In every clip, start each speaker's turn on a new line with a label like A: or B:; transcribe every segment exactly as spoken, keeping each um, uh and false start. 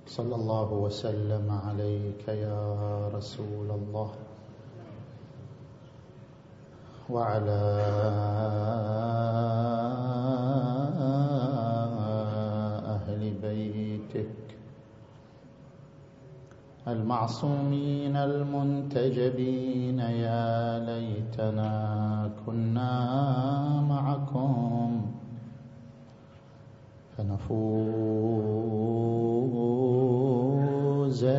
A: صلى الله وسلم عليك يا رسول الله وعلى أهل بيتك المعصومين المنتجبين. يا ليتنا كنا معكم فنفوز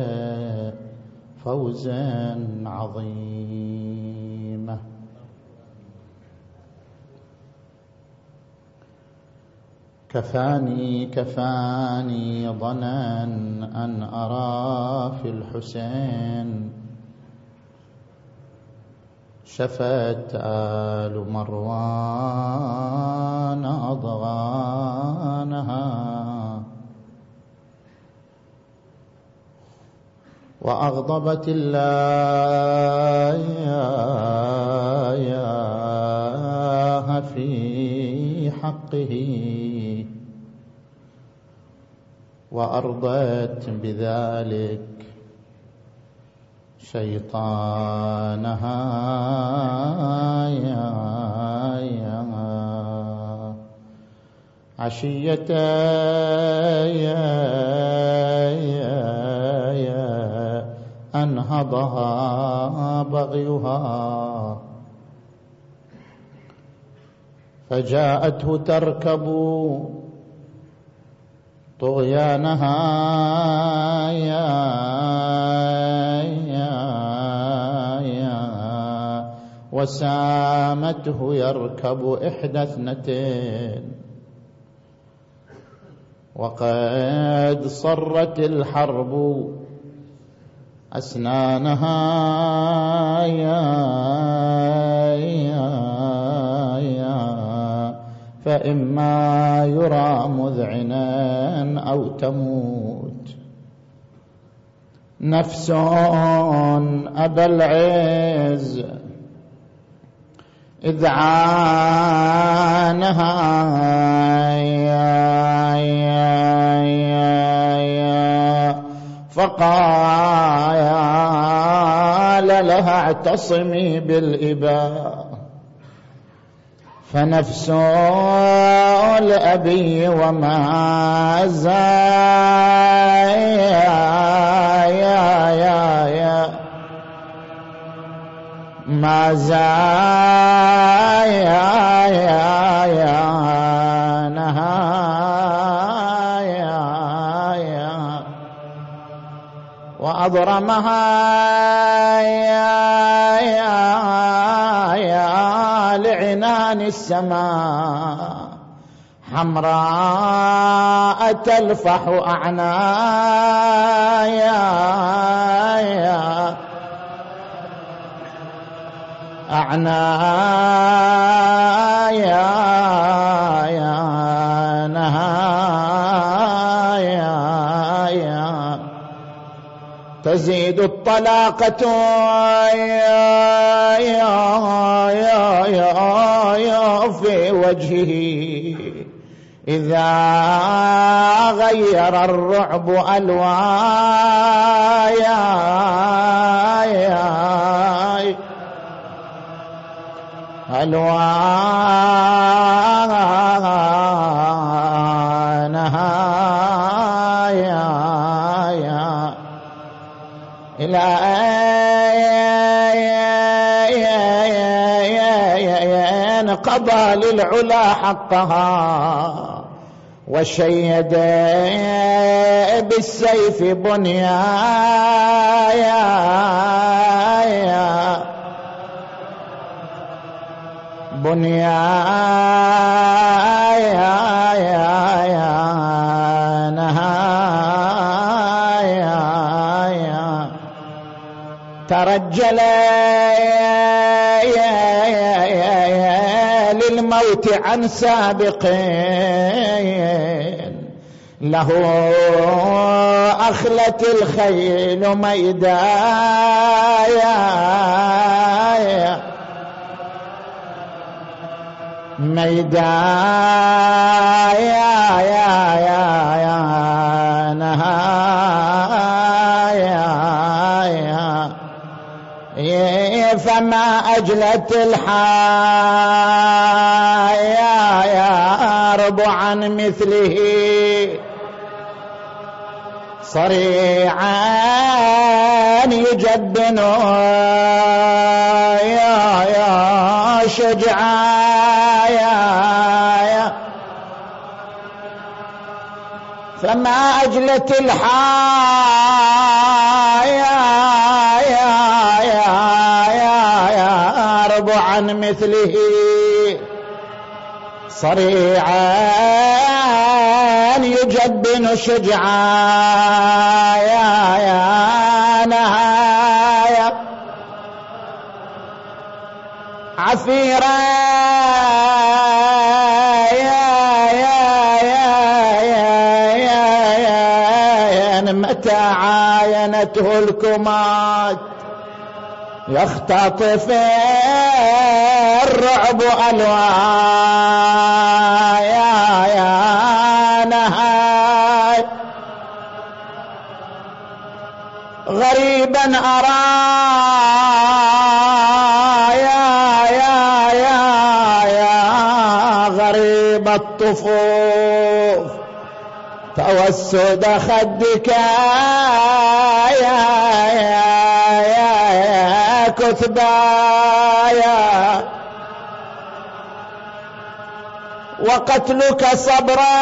A: فوزا عظيما. كفاني كفاني ظنا أن أرى في الحسين شفت آل مروان أضغانها وأغضبت الله في حقه وأرضت بذلك شيطانها. يا يا عشية يا يا يا أنهضها بغيها فجاءته تركب طغيانها. يا يا يا وسامته يركب إحدى اثنتين وقد صرت الحرب أسنانها. يا يا يا فإما يرى مذعنا أو تموت نفس أبا العز إذ عانها. يا يا يا يا فقال لها اعتصمي بالإباء فنفس الأبي وما زايا ما زايا نهايا وأضرمها لعنان السماء حمراء تلفح أعنايا أعنايا نهايا تزيد الطلاقة يا يا يا يا في وجهه إذا غير الرعب ألوايا. ألوانها إلى أن قضى للعلا حقها وشيد بالسيف بنيايا بنيايا نهايا ترجل للموت عن سابقين له أخلت الخيل ميدايا ميدايا يا يا نهايا
B: ما أجلت الحياة يهرب عن مثله صريعا يجبن يا يا شجعا يا فما أجلت الحياة يا يا يهرب عن مثله صريعا يجبن شجعا يا يا نهاية عفيرا يا يا يا يا يا متى عاينته الكمات يختطف الرعب ألوان يا يا نهاية غريبا أرى يا يا يا يا غريب الطفوف توسد خدك يا يا يا كثبايا وقتلك صبرا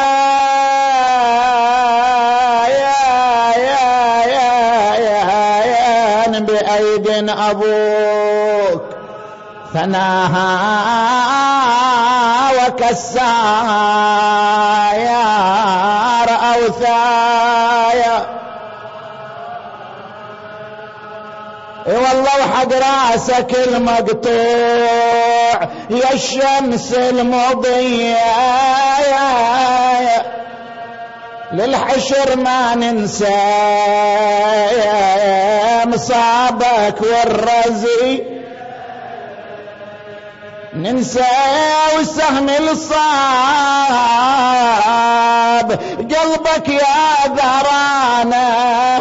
B: يا يا يا يا يا بأيد أبوك ثناها وكسايا رأوثايا والله وحق راسك المقطوع يا الشمس المضية للحشر ما ننسى مصابك والرزي ننسى والسهم الصاب قلبك يا ذرانا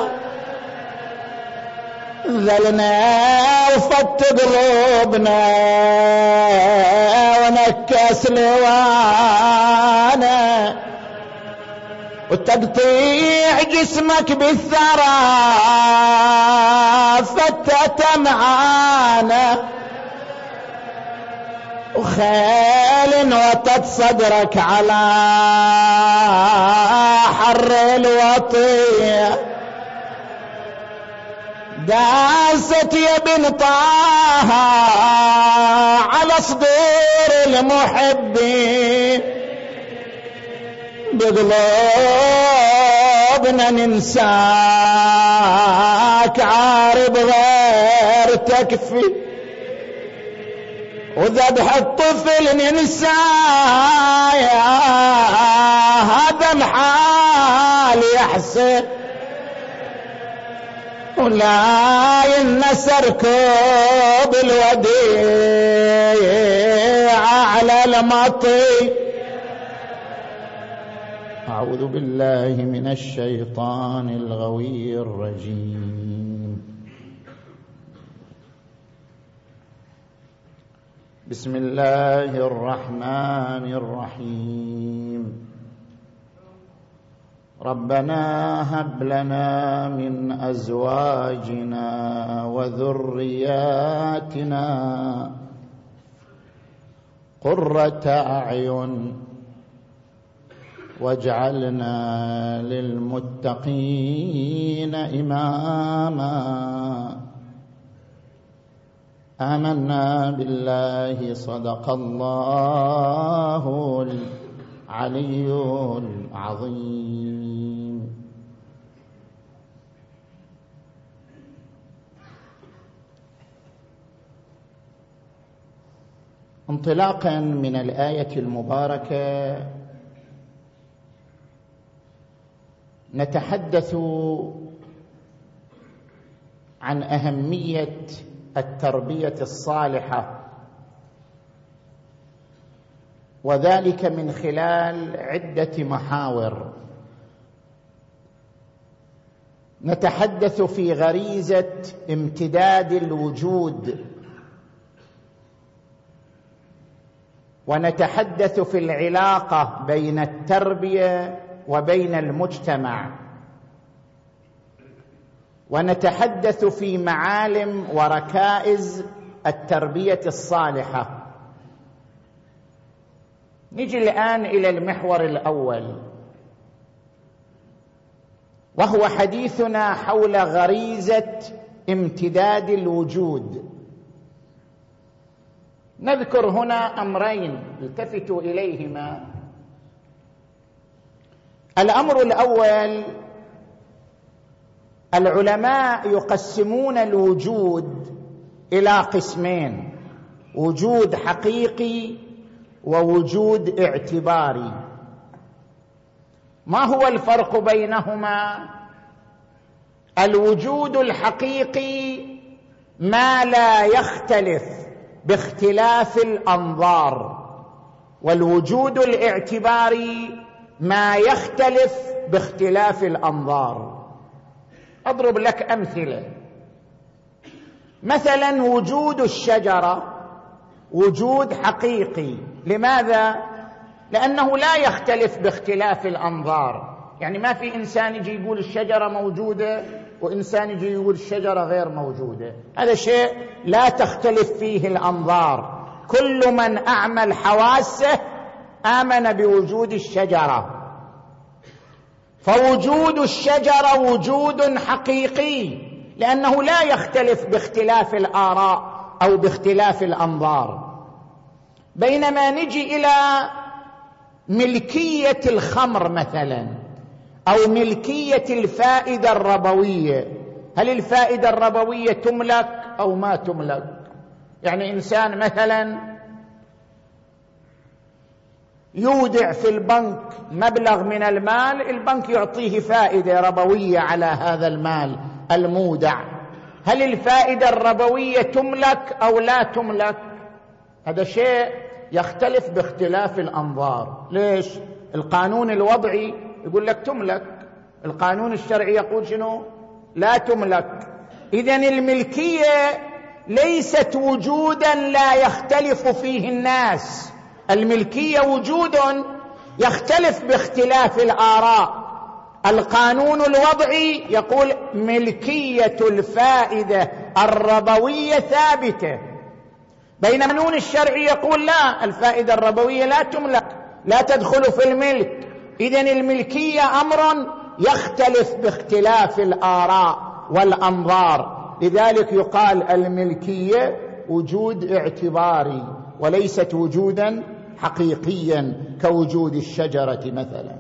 B: ذلنا وفت قلوبنا ونكس لوانا وتقطيع جسمك بالثرى فتت معانا وخيل وتت صدرك على حر الوطية داست يا بن طه على صدور المحبين بقلوبنا ننساك عارب غير تكفي وذبح الطفل ننسى هذا الحال يحسن ولا ينسر كوب الوديع على المطي. أعوذ بالله من الشيطان الغوي الرجيم. بسم الله الرحمن الرحيم. ربنا هب لنا من أزواجنا وذرياتنا قرة أعين واجعلنا للمتقين إماما. آمنا بالله صدق الله العلي العظيم. انطلاقا من الآية المباركة نتحدث عن أهمية التربية الصالحة، وذلك من خلال عدة محاور. نتحدث في غريزة امتداد الوجود ونتحدث في العلاقة بين التربية وبين المجتمع، ونتحدث في معالم وركائز التربية الصالحة. نجي الآن إلى المحور الأول، وهو حديثنا حول غريزة امتداد الوجود. نذكر هنا أمرين التفتوا إليهما. الأمر الأول، العلماء يقسمون الوجود إلى قسمين: وجود حقيقي ووجود اعتباري. ما هو الفرق بينهما؟ الوجود الحقيقي ما لا يختلف باختلاف الأنظار، والوجود الاعتباري ما يختلف باختلاف الأنظار. أضرب لك أمثلة. مثلا وجود الشجرة وجود حقيقي. لماذا؟ لأنه لا يختلف باختلاف الأنظار. يعني ما في إنسان يجي يقول الشجرة موجودة وإنسان يجي يقول الشجرة غير موجودة. هذا شيء لا تختلف فيه الأنظار. كل من أعمل حواسه آمن بوجود الشجرة. فوجود الشجرة وجود حقيقي لأنه لا يختلف باختلاف الآراء أو باختلاف الأنظار. بينما نجي إلى ملكية الخمر مثلا، أو ملكية الفائدة الربوية. هل الفائدة الربوية تملك أو ما تملك؟ يعني إنسان مثلا يودع في البنك مبلغ من المال، البنك يعطيه فائدة ربوية على هذا المال المودع. هل الفائدة الربوية تملك أو لا تملك؟ هذا شيء يختلف باختلاف الأنظار. ليش؟ القانون الوضعي يقول لك تملك، القانون الشرعي يقول شنو؟ لا تملك. إذن الملكية ليست وجودا لا يختلف فيه الناس، الملكية وجود يختلف باختلاف الآراء. القانون الوضعي يقول ملكية الفائدة الربوية ثابتة، بينما القانون الشرعي يقول لا، الفائدة الربوية لا تملك، لا تدخل في الملك. إذن الملكية أمر يختلف باختلاف الآراء والأنظار. لذلك يقال الملكية وجود اعتباري وليست وجودا حقيقيا كوجود الشجرة مثلا.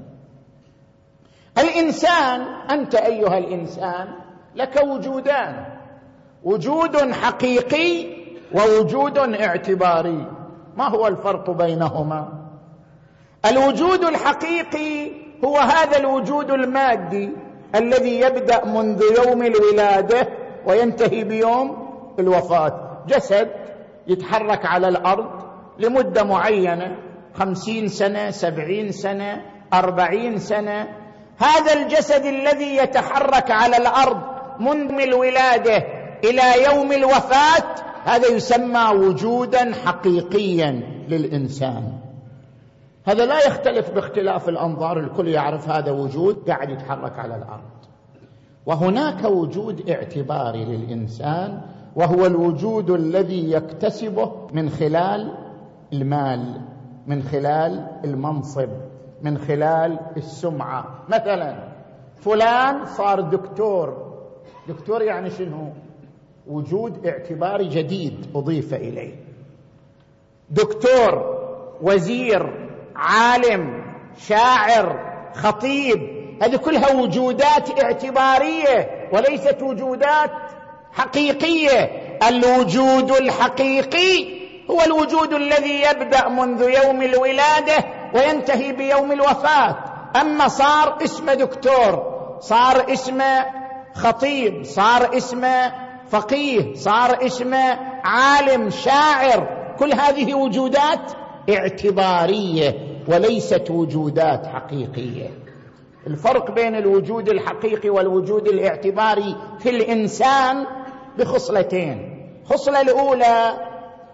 B: الإنسان، أنت أيها الإنسان لك وجودان: وجود حقيقي ووجود اعتباري. ما هو الفرق بينهما؟ الوجود الحقيقي هو هذا الوجود المادي الذي يبدأ منذ يوم الولادة وينتهي بيوم الوفاة. جسد يتحرك على الأرض لمدة معينة، خمسين سنة، سبعين سنة، أربعين سنة. هذا الجسد الذي يتحرك على الأرض منذ الولادة إلى يوم الوفاة هذا يسمى وجودا حقيقيا للإنسان. هذا لا يختلف باختلاف الأنظار، الكل يعرف هذا وجود قاعد يتحرك على الأرض. وهناك وجود اعتباري للإنسان، وهو الوجود الذي يكتسبه من خلال المال، من خلال المنصب، من خلال السمعة. مثلا فلان صار دكتور. دكتور يعني شنو؟ وجود اعتباري جديد أضيف إليه. دكتور، وزير، عالم، شاعر، خطيب، هذه كلها وجودات اعتبارية وليست وجودات حقيقية. الوجود الحقيقي هو الوجود الذي يبدأ منذ يوم الولادة وينتهي بيوم الوفاة. أما صار اسمه دكتور، صار اسمه خطيب، صار اسمه فقيه، صار اسمه عالم، شاعر، كل هذه وجودات اعتبارية وليست وجودات حقيقية. الفرق بين الوجود الحقيقي والوجود الاعتباري في الإنسان بخصلتين. خصلة الأولى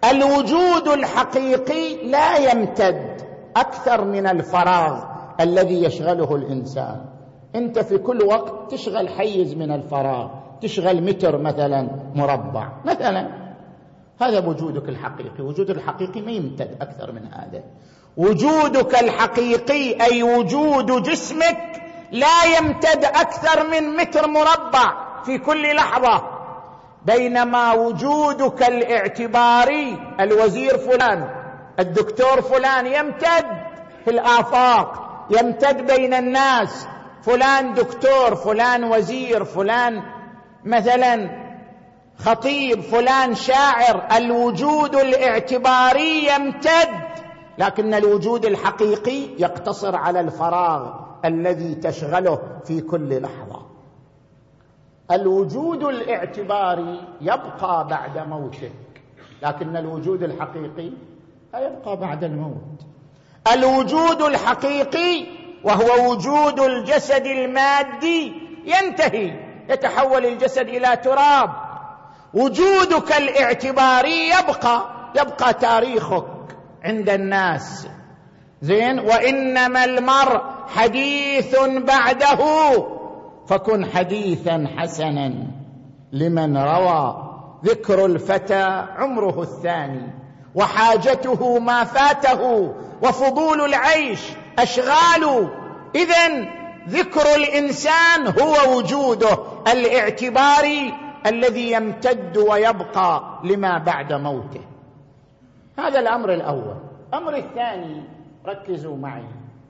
B: الوجود الحقيقي لا يمتد أكثر من الفراغ الذي يشغله الإنسان. أنت في كل وقت تشغل حيز من الفراغ، تشغل متر مثلا مربع مثلا، هذا وجودك الحقيقي. وجود الحقيقي ما يمتد أكثر من هذا. وجودك الحقيقي أي وجود جسمك لا يمتد أكثر من متر مربع في كل لحظة، بينما وجودك الاعتباري الوزير فلان الدكتور فلان يمتد في الآفاق، يمتد بين الناس، فلان دكتور فلان وزير فلان مثلا خطيب فلان شاعر. الوجود الاعتباري يمتد، لكن الوجود الحقيقي يقتصر على الفراغ الذي تشغله في كل لحظة. الوجود الاعتباري يبقى بعد موتك، لكن الوجود الحقيقي لا يبقى بعد الموت. الوجود الحقيقي وهو وجود الجسد المادي ينتهي، يتحول الجسد إلى تراب. وجودك الاعتباري يبقى، يبقى تاريخك عند الناس. زين، وإنما المرء حديث بعده فكن حديثا حسنا لمن روى. ذكر الفتى عمره الثاني وحاجته ما فاته وفضول العيش أشغال. إذن ذكر الإنسان هو وجوده الاعتباري الذي يمتد ويبقى لما بعد موته. هذا الأمر الأول. الأمر الثاني، ركزوا معي،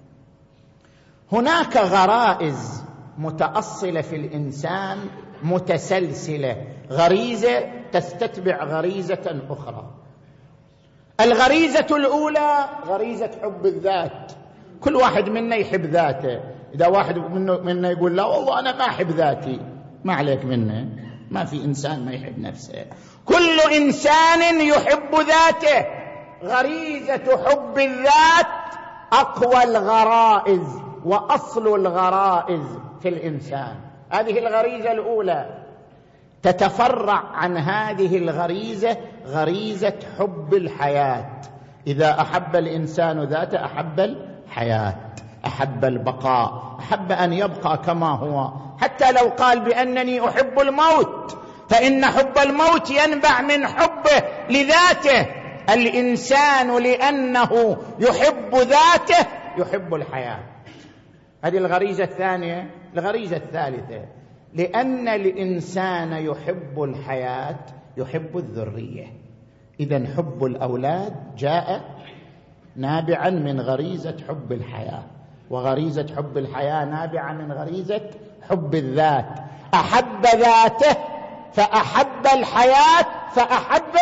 B: هناك غرائز متأصلة في الإنسان متسلسلة، غريزة تستتبع غريزة أخرى. الغريزة الأولى غريزة حب الذات. كل واحد منا يحب ذاته. إذا واحد منا يقول لا والله أنا ما أحب ذاتي، ما عليك منه، ما في إنسان ما يحب نفسه. كل إنسان يحب ذاته. غريزة حب الذات أقوى الغرائز وأصل الغرائز في الإنسان. هذه الغريزة الأولى. تتفرع عن هذه الغريزة غريزة حب الحياة. إذا أحب الإنسان ذاته أحب الحياة، أحب البقاء، أحب أن يبقى كما هو، حتى لو قال بأنني أحب الموت، فإن حب الموت ينبع من حبه لذاته. الإنسان لأنه يحب ذاته يحب الحياة. هذه الغريزة الثانية. الغريزة الثالثة، لأن الإنسان يحب الحياة يحب الذرية. إذن حب الأولاد جاء نابعا من غريزة حب الحياة، وغريزة حب الحياة نابعة من غريزة حب الذات. أحب ذاته فأحب الحياة فأحب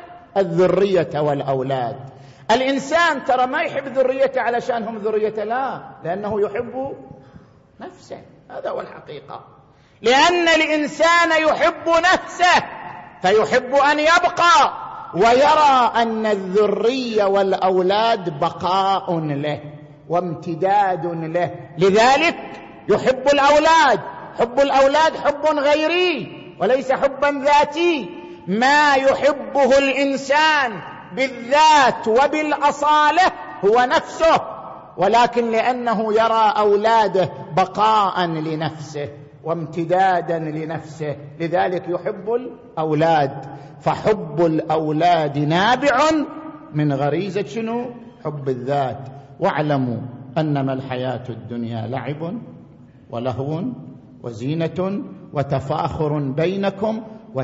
B: الذرية والأولاد. الإنسان ترى ما يحب ذريته علشان هم ذريته، لا، لأنه يحب نفسه. هذا هو الحقيقة. لأن الإنسان يحب نفسه فيحب أن يبقى، ويرى أن الذرية والأولاد بقاء له وامتداد له، لذلك يحب الأولاد. حب الأولاد حب غيري وليس حبا ذاتي. ما يحبه الإنسان بالذات وبالأصالة هو نفسه، ولكن لأنه يرى أولاده بقاء لنفسه وامتدادا لنفسه لذلك يحب الأولاد. فحب الأولاد نابع من غريزة شنو؟ حب الذات. واعلموا أنما الحياة الدنيا لعب ولهو وزينة وتفاخر بينكم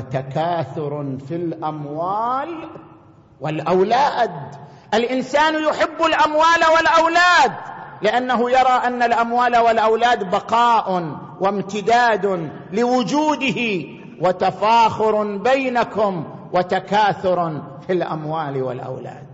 B: وتكاثر في الأموال والأولاد. الإنسان يحب الأموال والأولاد لأنه يرى أن الأموال والأولاد بقاء وامتداد لوجوده، وتفاخر بينكم وتكاثر في الأموال والأولاد.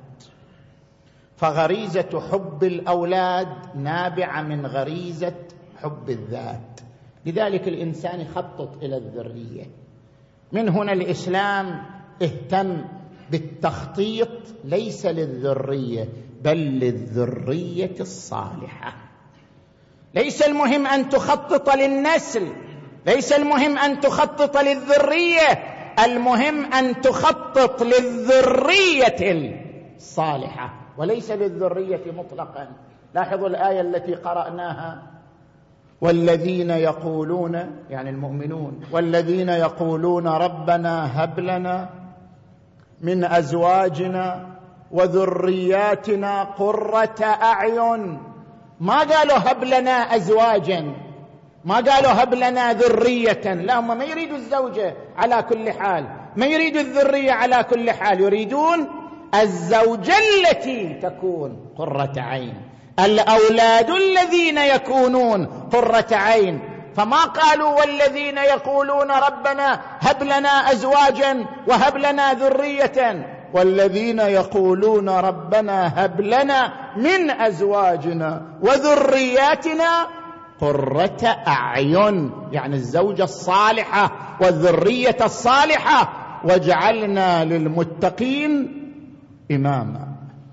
B: فغريزة حب الأولاد نابعة من غريزة حب الذات. لذلك الإنسان يخطط إلى الذرية. من هنا الإسلام اهتم بالتخطيط ليس للذرية بل للذرية الصالحة. ليس المهم أن تخطط للنسل، ليس المهم أن تخطط للذرية. المهم أن تخطط للذرية الصالحة وليس للذرية مطلقا. لاحظوا الآية التي قرأناها: والذين يقولون، يعني المؤمنون، والذين يقولون ربنا هب لنا من أزواجنا وذرياتنا قرة أعين. ما قالوا هب لنا أزواجا، ما قالوا هب لنا ذرية، لا، هم ما يريدوا الزوجة على كل حال، ما يريدوا الذرية على كل حال، يريدون الزوجة التي تكون قرة عين، الأولاد الذين يكونون قرة عين. فما قالوا والذين يقولون ربنا هب لنا أزواجا وهب لنا ذرية، والذين يقولون ربنا هب لنا من أزواجنا وذرياتنا قرة أعين، يعني الزوجة الصالحة والذرية الصالحة، واجعلنا للمتقين إماما.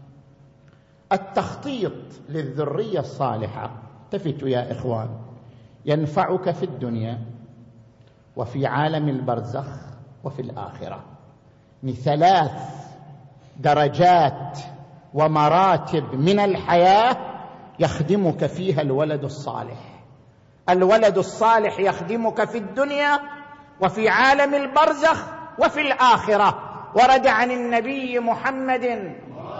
B: التخطيط للذرية الصالحة، التفتوا يا إخوان، ينفعك في الدنيا وفي عالم البرزخ وفي الآخرة. ثلاث درجات ومراتب من الحياة يخدمك فيها الولد الصالح. الولد الصالح يخدمك في الدنيا وفي عالم البرزخ وفي الآخرة. ورد عن النبي محمد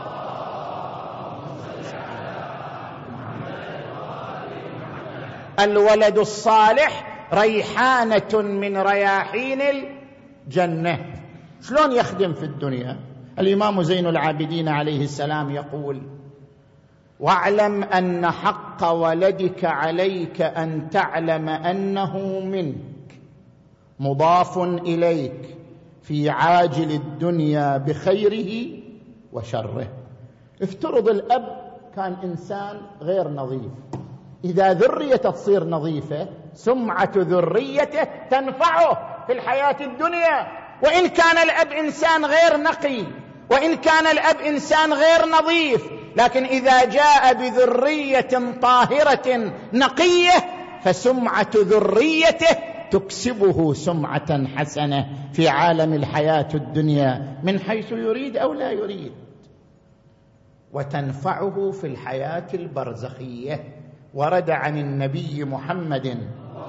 B: الولد الصالح ريحانة من رياحين الجنة. شلون يخدم في الدنيا؟ الإمام زين العابدين عليه السلام يقول: واعلم أن حق ولدك عليك أن تعلم أنه منك مضاف إليك في عاجل الدنيا بخيره وشره. افترض الأب كان إنسان غير نظيف، إذا ذريته تصير نظيفة سمعة ذريته تنفعه في الحياة الدنيا. وإن كان الأب إنسان غير نقي، وإن كان الأب إنسان غير نظيف، لكن إذا جاء بذرية طاهرة نقية فسمعة ذريته تكسبه سمعة حسنة في عالم الحياة الدنيا من حيث يريد أو لا يريد، وتنفعه في الحياة البرزخية. ورد عن النبي محمد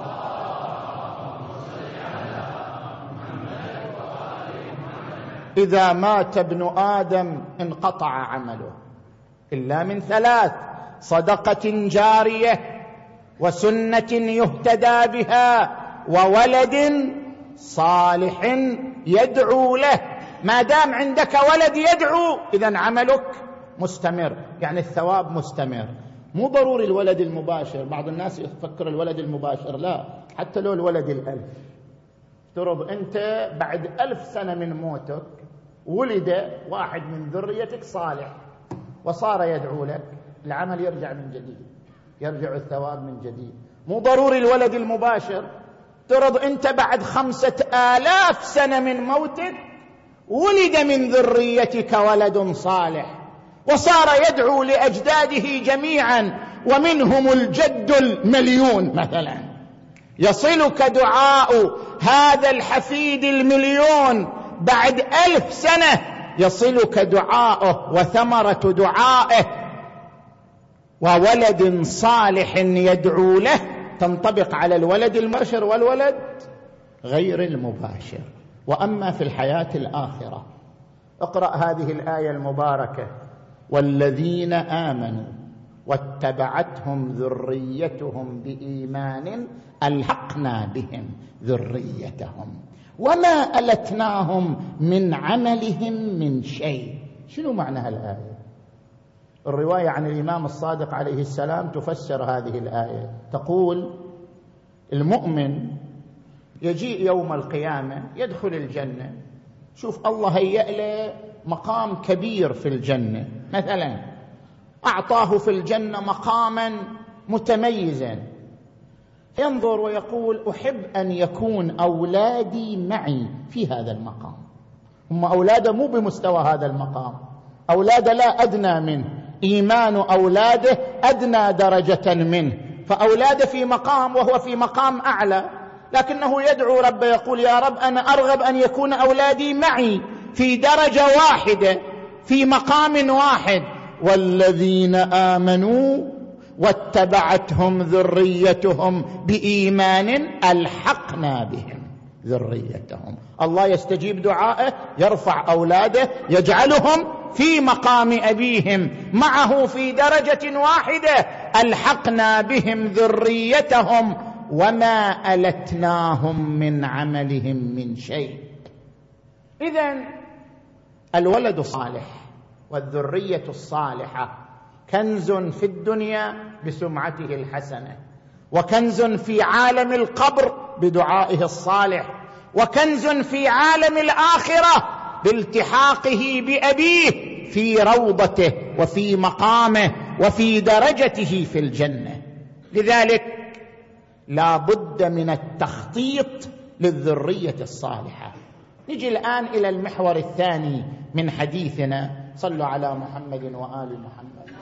B: إذا مات ابن آدم انقطع عمله إلا من ثلاث: صدقة جارية، وسنة يهتدى بها، وولد صالح يدعو له. ما دام عندك ولد يدعو إذن عملك مستمر، يعني الثواب مستمر. مو ضروري الولد المباشر، بعض الناس يفكر الولد المباشر، لا، حتى لو الولد الألف. افترض أنت بعد ألف سنة من موتك ولد واحد من ذريتك صالح وصار يدعو لك، العمل يرجع من جديد، يرجع الثواب من جديد. مو ضروري الولد المباشر. افترض أنت بعد خمسة آلاف سنة من موتك ولد من ذريتك ولد صالح وصار يدعو لأجداده جميعا، ومنهم الجد المليون مثلا، يصلك دعاء هذا الحفيد المليون بعد ألف سنة، يصلك دعاؤه وثمرة دعائه وولد صالح يدعو له، تنطبق على الولد المباشر والولد غير المباشر. وأما في الحياة الآخرة، اقرأ هذه الآية المباركة: والذين آمنوا واتبعتهم ذريتهم بإيمان ألحقنا بهم ذريتهم وما ألتناهم من عملهم من شيء. شنو معنى هالآية؟ الرواية عن الإمام الصادق عليه السلام تفسر هذه الآية، تقول: المؤمن يجيء يوم القيامة يدخل الجنة، شوف الله هيأ له مقام كبير في الجنة، مثلا أعطاه في الجنة مقاما متميزا، ينظر ويقول: أحب أن يكون أولادي معي في هذا المقام. هم أولاده مو بمستوى هذا المقام، أولاده لا أدنى منه، إيمان أولاده أدنى درجة منه، فأولاده في مقام وهو في مقام أعلى. لكنه يدعو ربه يقول يا رب أنا أرغب أن يكون أولادي معي في درجة واحدة في مقام واحد. والذين آمنوا واتبعتهم ذريتهم بإيمان ألحقنا بهم ذريتهم. الله يستجيب دعائه، يرفع أولاده، يجعلهم في مقام أبيهم معه في درجة واحدة، ألحقنا بهم ذريتهم وما ألتناهم من عملهم من شيء. إذن الولد الصالح والذرية الصالحة كنز في الدنيا بسمعته الحسنة، وكنز في عالم القبر بدعائه الصالح، وكنز في عالم الآخرة بالتحاقه بأبيه في روضته وفي مقامه وفي درجته في الجنة. لذلك لا بد من التخطيط للذرية الصالحة. نجي الآن إلى المحور الثاني من حديثنا. صلوا على محمد وآل محمد.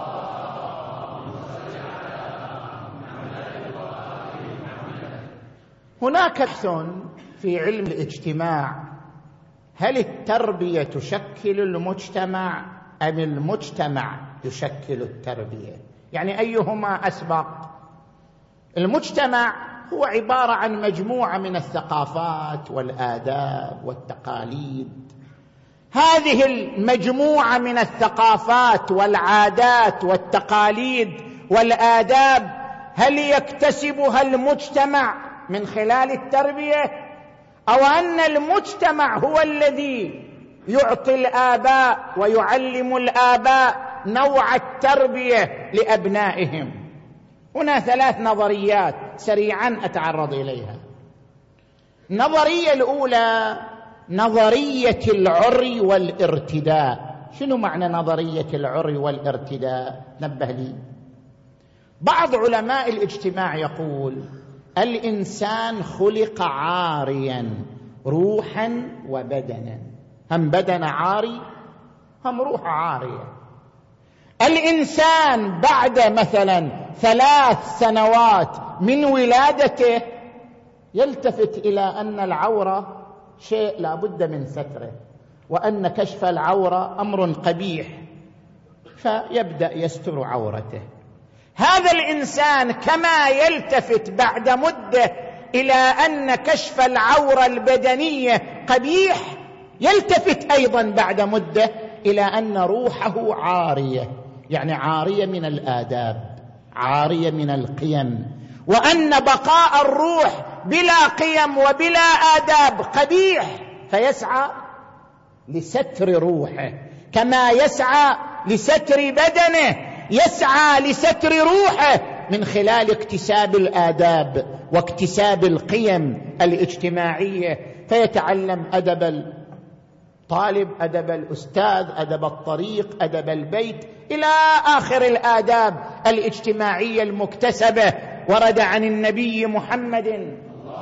B: هناك بحث في علم الاجتماع: هل التربية تشكل المجتمع أم المجتمع يشكل التربية؟ يعني أيهما أسبق؟ المجتمع هو عبارة عن مجموعة من الثقافات والآداب والتقاليد. هذه المجموعة من الثقافات والعادات والتقاليد والآداب هل يكتسبها المجتمع من خلال التربية، أو أن المجتمع هو الذي يعطي الآباء ويعلم الآباء نوع التربية لأبنائهم؟ هنا ثلاث نظريات سريعا أتعرض إليها. النظرية الأولى نظرية العري والارتداء. شنو معنى نظرية العري والارتداء؟ نبه لي. بعض علماء الاجتماع يقول الإنسان خلق عاريا روحا وبدنا، هم بدن عاري هم روح عارية. الإنسان بعد مثلا ثلاث سنوات من ولادته يلتفت إلى أن العورة شيء لا بد من ستره، وأن كشف العورة أمر قبيح، فيبدأ يستر عورته. هذا الإنسان كما يلتفت بعد مدة إلى أن كشف العورة البدنية قبيح، يلتفت أيضا بعد مدة إلى أن روحه عارية، يعني عارية من الآداب، عارية من القيم، وأن بقاء الروح بلا قيم وبلا آداب قبيح، فيسعى لستر روحه كما يسعى لستر بدنه، يسعى لستر روحه من خلال اكتساب الآداب واكتساب القيم الاجتماعية، فيتعلم أدب الطالب، أدب الأستاذ، أدب الطريق، أدب البيت، إلى آخر الآداب الاجتماعية المكتسبة. ورد عن النبي محمد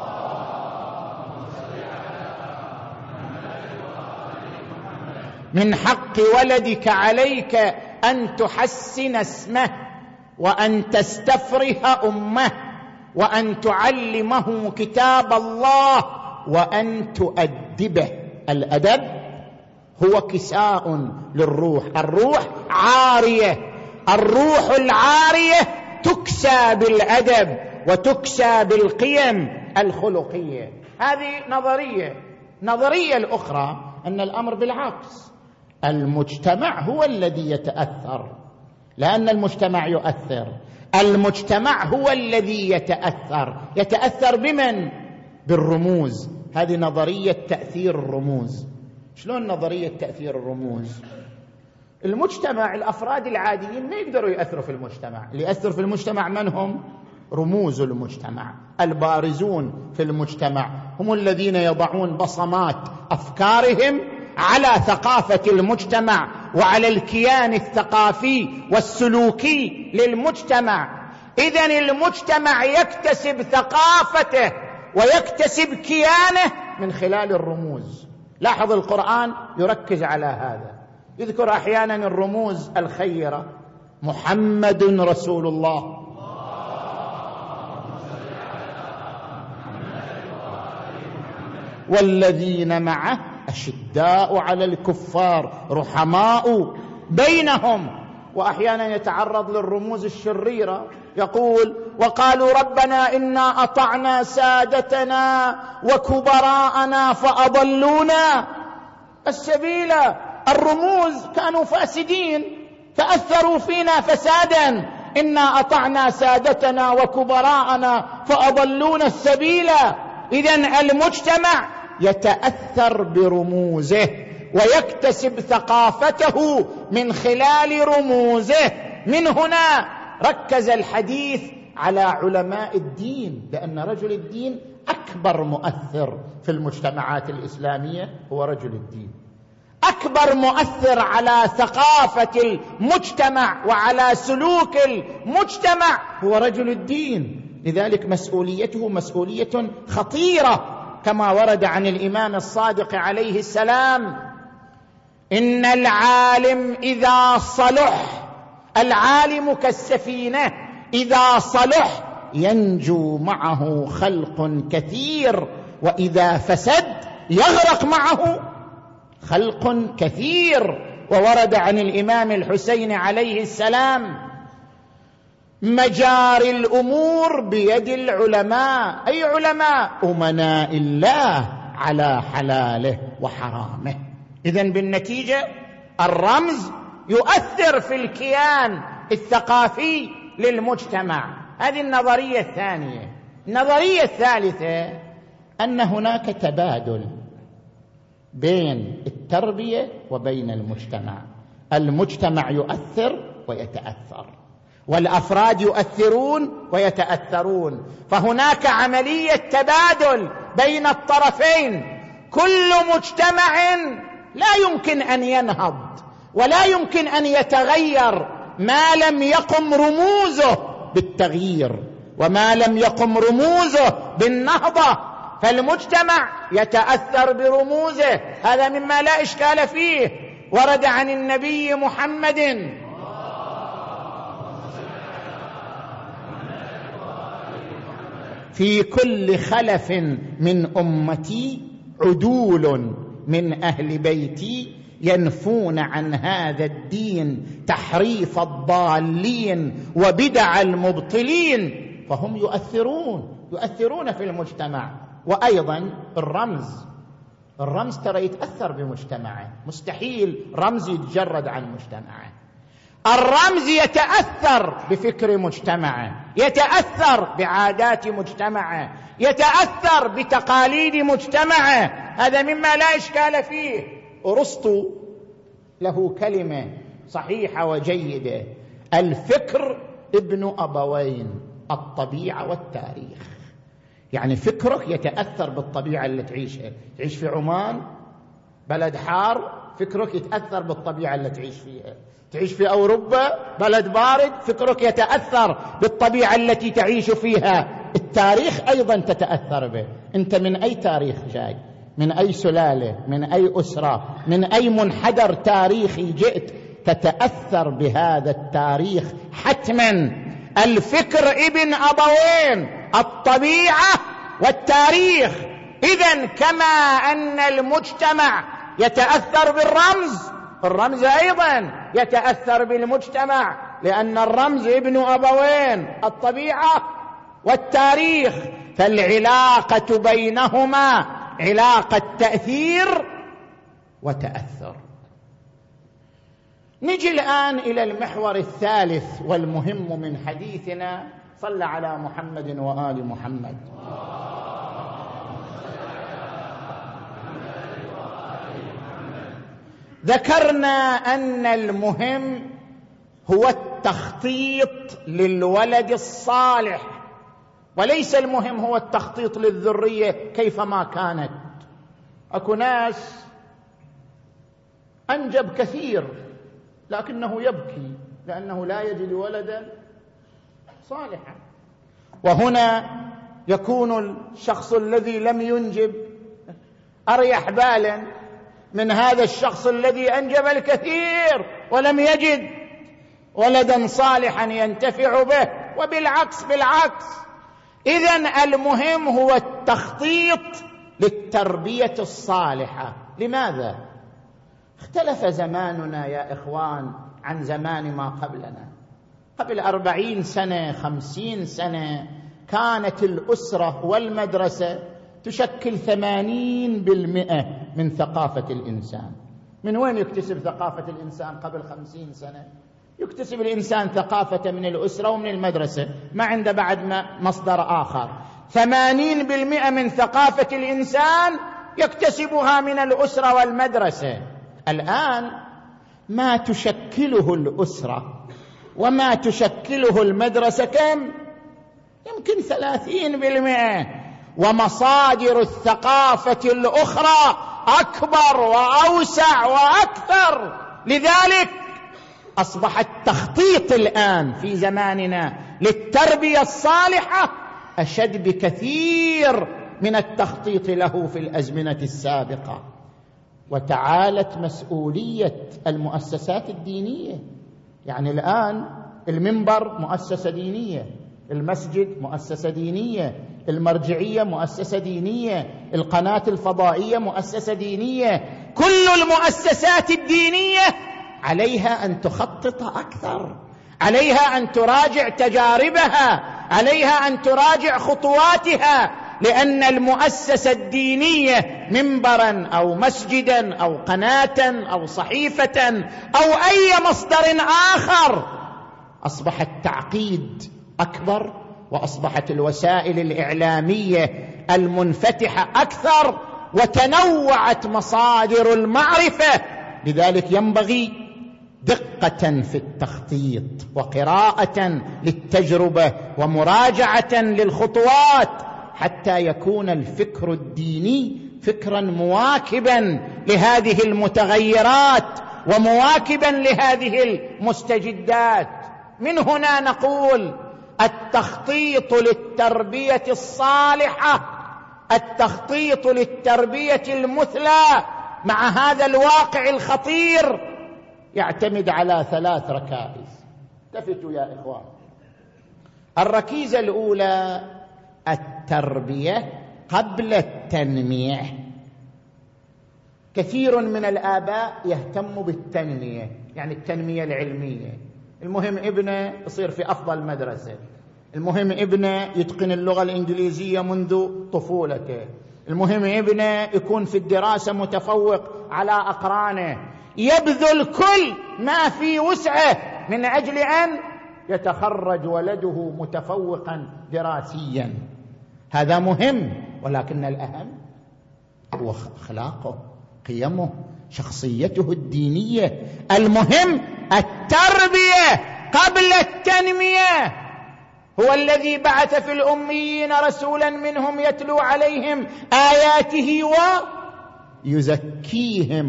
B: من حق ولدك عليك أن تحسن اسمه، وأن تستفره أمه، وأن تعلمه كتاب الله، وأن تؤدبه. الأدب هو كساء للروح، الروح عارية، الروح العارية تكسى بالأدب وتكسى بالقيم الخلقية. هذه نظرية. نظرية الأخرى أن الأمر بالعكس، المجتمع هو الذي يتأثر، لأن المجتمع يؤثر، المجتمع هو الذي يتأثر. يتأثر بمن؟ بالرموز. هذه نظرية تأثير الرموز. شلون نظرية تأثير الرموز؟ المجتمع، الأفراد العاديين ما يقدروا يأثروا في المجتمع، اللي يأثر في المجتمع من هم؟ رموز المجتمع، البارزون في المجتمع، هم الذين يضعون بصمات أفكارهم على ثقافة المجتمع وعلى الكيان الثقافي والسلوكي للمجتمع. إذن المجتمع يكتسب ثقافته ويكتسب كيانه من خلال الرموز. لاحظ القرآن يركز على هذا، يذكر أحيانا الرموز الخيرة: محمد رسول الله، والذين معه أشداء على الكفار رحماء بينهم. وأحيانا يتعرض للرموز الشريرة، يقول: وقالوا ربنا إنا أطعنا سادتنا وكبراءنا فأضلونا السبيل. الرموز كانوا فاسدين فأثروا فينا فسادا، إنا أطعنا سادتنا وكبراءنا فأضلونا السبيل. إذن المجتمع يتأثر برموزه ويكتسب ثقافته من خلال رموزه. من هنا ركز الحديث على علماء الدين، لأن رجل الدين أكبر مؤثر في المجتمعات الإسلامية هو رجل الدين، أكبر مؤثر على ثقافة المجتمع وعلى سلوك المجتمع هو رجل الدين. لذلك مسؤوليته مسؤولية خطيرة، كما ورد عن الإمام الصادق عليه السلام: إن العالم إذا صلح، العالم كالسفينة إذا صلح ينجو معه خلق كثير، وإذا فسد يغرق معه خلق كثير. وورد عن الإمام الحسين عليه السلام: مجاري الأمور بيد العلماء. أي علماء؟ أمناء الله على حلاله وحرامه. إذن بالنتيجة الرمز يؤثر في الكيان الثقافي للمجتمع. هذه النظرية الثانية. النظرية الثالثة أن هناك تبادل بين التربية وبين المجتمع. المجتمع يؤثر ويتأثر، والأفراد يؤثرون ويتأثرون، فهناك عملية تبادل بين الطرفين. كل مجتمع لا يمكن أن ينهض ولا يمكن أن يتغير ما لم يقم رموزه بالتغيير وما لم يقم رموزه بالنهضة. فالمجتمع يتأثر برموزه، هذا مما لا إشكال فيه. ورد عن النبي محمد في كل خلف من أمتي عدول من أهل بيتي ينفون عن هذا الدين تحريف الضالين وبدع المبطلين، فهم يؤثرون يؤثرون في المجتمع. وأيضا الرمز الرمز ترى يتأثر بمجتمعه، مستحيل رمز يتجرد عن مجتمعه. الرمز يتأثر بفكر مجتمعه، يتأثر بعادات مجتمعه، يتأثر بتقاليد مجتمعه، هذا مما لا إشكال فيه. أرسطو له كلمة صحيحة وجيدة: الفكر ابن أبوين، الطبيعة والتاريخ. يعني فكرك يتأثر بالطبيعة اللي تعيشها. تعيش في عمان بلد حار، فكرك يتأثر بالطبيعة اللي تعيش فيها. تعيش في أوروبا بلد بارد، فكرك يتأثر بالطبيعة التي تعيش فيها. التاريخ أيضا تتأثر به. أنت من أي تاريخ جاي؟ من أي سلالة؟ من أي أسرة؟ من أي منحدر تاريخي جئت؟ تتأثر بهذا التاريخ حتما. الفكر ابن أبوين، الطبيعة والتاريخ. إذن كما أن المجتمع يتأثر بالرمز، الرمز أيضا يتأثر بالمجتمع، لأن الرمز ابن أبوين، الطبيعة والتاريخ. فالعلاقة بينهما علاقة تأثير وتأثر. نجي الآن إلى المحور الثالث والمهم من حديثنا. صلى على محمد وآل محمد. ذكرنا أن المهم هو التخطيط للولد الصالح، وليس المهم هو التخطيط للذرية كيفما كانت. أكو ناس أنجب كثير لكنه يبكي لأنه لا يجد ولدا صالحا. وهنا يكون الشخص الذي لم ينجب أريح بالا من هذا الشخص الذي أنجب الكثير ولم يجد ولدا صالحا ينتفع به، وبالعكس بالعكس. إذن المهم هو التخطيط للتربية الصالحة. لماذا؟ اختلف زماننا يا إخوان عن زمان ما قبلنا. قبل أربعين سنة خمسين سنة كانت الأسرة والمدرسة تشكل ثمانين بالمئة من ثقافة الإنسان. من وين يكتسب ثقافة الإنسان قبل خمسين سنة؟ يكتسب الإنسان ثقافة من الأسرة ومن المدرسة، ما عنده بعد ما مصدر آخر. ثمانين بالمئة من ثقافة الإنسان يكتسبها من الأسرة والمدرسة. الآن ما تشكله الأسرة وما تشكله المدرسة كم؟ يمكن ثلاثين بالمئة، ومصادر الثقافة الأخرى أكبر وأوسع وأكثر. لذلك أصبح التخطيط الآن في زماننا للتربية الصالحة أشد بكثير من التخطيط له في الأزمنة السابقة. وتعالت مسؤولية المؤسسات الدينية. يعني الآن المنبر مؤسسة دينية، المسجد مؤسسة دينية، المرجعية مؤسسة دينية، القناة الفضائية مؤسسة دينية. كل المؤسسات الدينية عليها أن تخطط أكثر، عليها أن تراجع تجاربها، عليها أن تراجع خطواتها، لأن المؤسسة الدينية منبرا أو مسجدا أو قناة أو صحيفة أو أي مصدر آخر أصبح التعقيد أكبر، وأصبحت الوسائل الإعلامية المنفتحة أكثر، وتنوعت مصادر المعرفة. لذلك ينبغي دقة في التخطيط وقراءة للتجربة ومراجعة للخطوات حتى يكون الفكر الديني فكرا مواكبا لهذه المتغيرات ومواكبا لهذه المستجدات. من هنا نقول التخطيط للتربية الصالحة، التخطيط للتربية المثلى مع هذا الواقع الخطير يعتمد على ثلاث ركائز. التفتوا يا إخوان. الركيزة الأولى التربية قبل التنمية. كثير من الآباء يهتم بالتنمية، يعني التنمية العلمية. المهم ابنه يصير في أفضل مدرسة، المهم ابنه يتقن اللغة الإنجليزية منذ طفولته، المهم ابنه يكون في الدراسة متفوق على أقرانه. يبذل كل ما في وسعه من أجل أن يتخرج ولده متفوقا دراسيا. هذا مهم، ولكن الأهم هو أخلاقه، قيمه، شخصيته الدينية. المهم التربية قبل التنمية. هو الذي بعث في الأميين رسولا منهم يتلو عليهم آياته ويزكيهم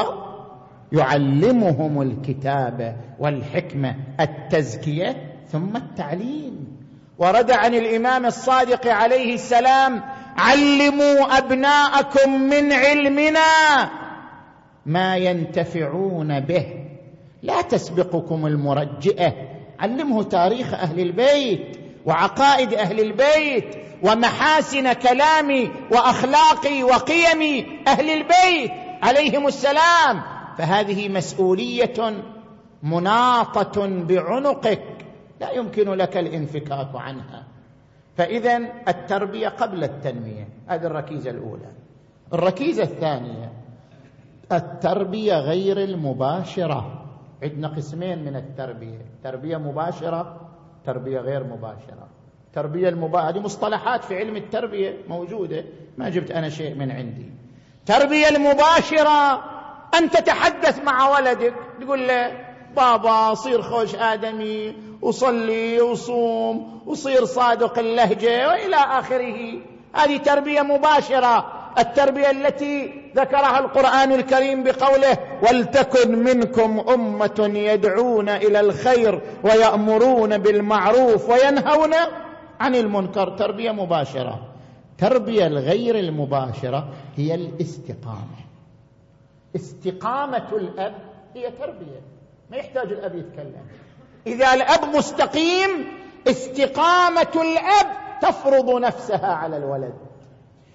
B: ويعلمهم الكتاب والحكمة. التزكية ثم التعليم. ورد عن الإمام الصادق عليه السلام: علموا أبناءكم من علمنا ما ينتفعون به، لا تسبقكم المرجئة. علمه تاريخ أهل البيت وعقائد أهل البيت ومحاسن كلام وأخلاق وقيم أهل البيت عليهم السلام. فهذه مسؤولية مناطة بعنقك لا يمكن لك الانفكاك عنها. فإذا التربية قبل التنمية، هذه الركيزة الأولى. الركيزة الثانية التربية غير المباشرة. عندنا قسمين من التربية: تربية مباشرة، تربية غير مباشرة. تربية المباشرة هذه مصطلحات في علم التربية موجودة، ما جبت أنا شيء من عندي. تربية المباشرة أن تتحدث مع ولدك، تقول له: بابا صير خوش آدمي وصلي وصوم وصير صادق اللهجة وإلى آخره. هذه تربية مباشرة. التربية التي ذكرها القرآن الكريم بقوله: ولتكن منكم أمة يدعون إلى الخير ويأمرون بالمعروف وينهون عن المنكر. تربية مباشرة. تربية الغير المباشرة هي الاستقامة. استقامة الأب هي تربية، ما يحتاج الأب يتكلم. إذا الأب مستقيم، استقامة الأب تفرض نفسها على الولد.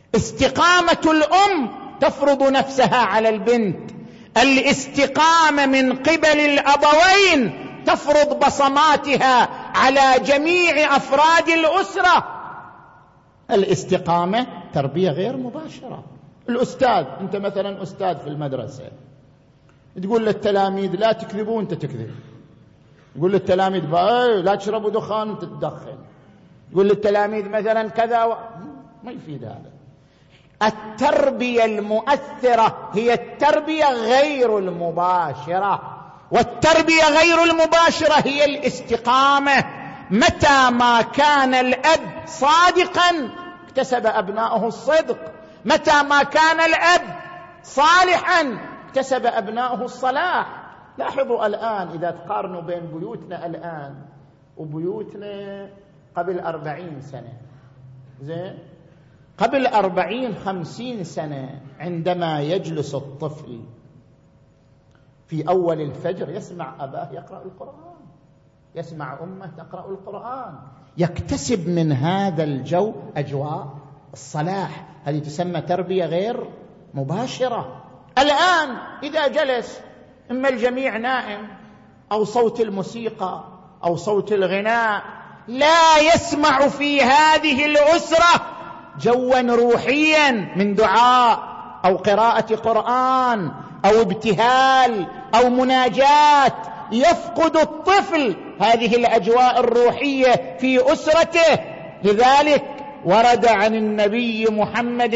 B: استقامة الأم تفرض نفسها على البنت، الاستقامة من قبل الأبوين تفرض بصماتها على جميع أفراد الأسرة. الاستقامة تربية غير مباشرة. الأستاذ، أنت مثلا أستاذ في المدرسة، تقول للتلاميذ لا تكذبوا أنت تكذب، تقول للتلاميذ لا تشربوا دخان أنت تدخن، تقول للتلاميذ مثلا كذا و... ما يفيد هذا. التربية المؤثرة هي التربية غير المباشرة، والتربية غير المباشرة هي الاستقامة. متى ما كان الأب صادقا اكتسب أبناؤه الصدق، متى ما كان الأب صالحا اكتسب أبناؤه الصلاح. لاحظوا الآن إذا تقارنوا بين بيوتنا الآن وبيوتنا قبل أربعين سنة، زين، قبل أربعين خمسين سنة عندما يجلس الطفل في أول الفجر يسمع أباه يقرأ القرآن، يسمع أمه تقرأ القرآن، يكتسب من هذا الجو أجواء الصلاح. هذه تسمى تربية غير مباشرة. الآن إذا جلس إما الجميع نائم أو صوت الموسيقى أو صوت الغناء، لا يسمع في هذه الأسرة جوا روحيا من دعاء أو قراءة قرآن أو ابتهال أو مناجات. يفقد الطفل هذه الأجواء الروحية في أسرته. لذلك ورد عن النبي محمد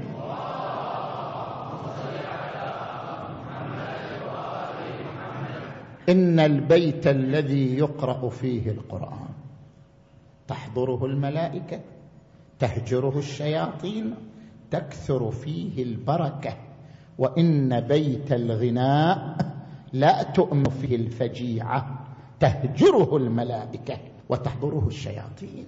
B: إن البيت الذي يقرأ فيه القرآن تحضره الملائكة تهجره الشياطين تكثر فيه البركة، وإن بيت الغناء لا تؤمن فيه الفجيعة تهجره الملائكة وتحضره الشياطين.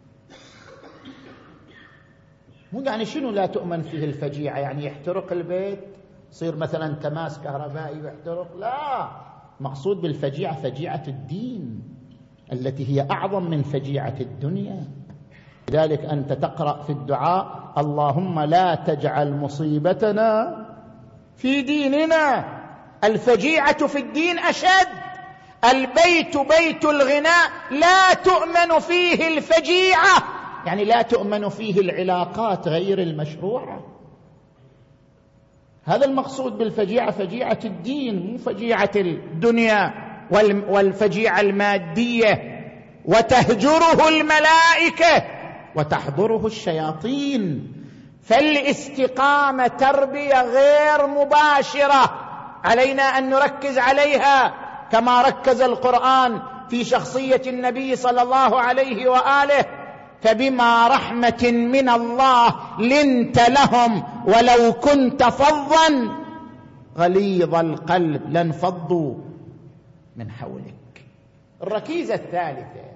B: مو يعني شنو لا تؤمن فيه الفجيعة؟ يعني يحترق البيت، يصير مثلا تماس كهربائي ويحترق؟ لا، مقصود بالفجيعة فجيعة الدين التي هي أعظم من فجيعة الدنيا. لذلك أنت تقرأ في الدعاء اللهم لا تجعل مصيبتنا في ديننا. الفجيعة في الدين أشد. البيت بيت الغناء لا تؤمن فيه الفجيعة، يعني لا تؤمن فيه العلاقات غير المشروعة. هذا المقصود بالفجيعة، فجيعة الدين مو فجيعة الدنيا والفجيعة المادية. وتهجره الملائكة وتحضره الشياطين. فالاستقامة تربية غير مباشرة، علينا أن نركز عليها كما ركز القرآن في شخصية النبي صلى الله عليه وآله. فبما رحمة من الله لنت لهم ولو كنت فظا غليظ القلب لانفضوا من حولك. الركيزة الثالثة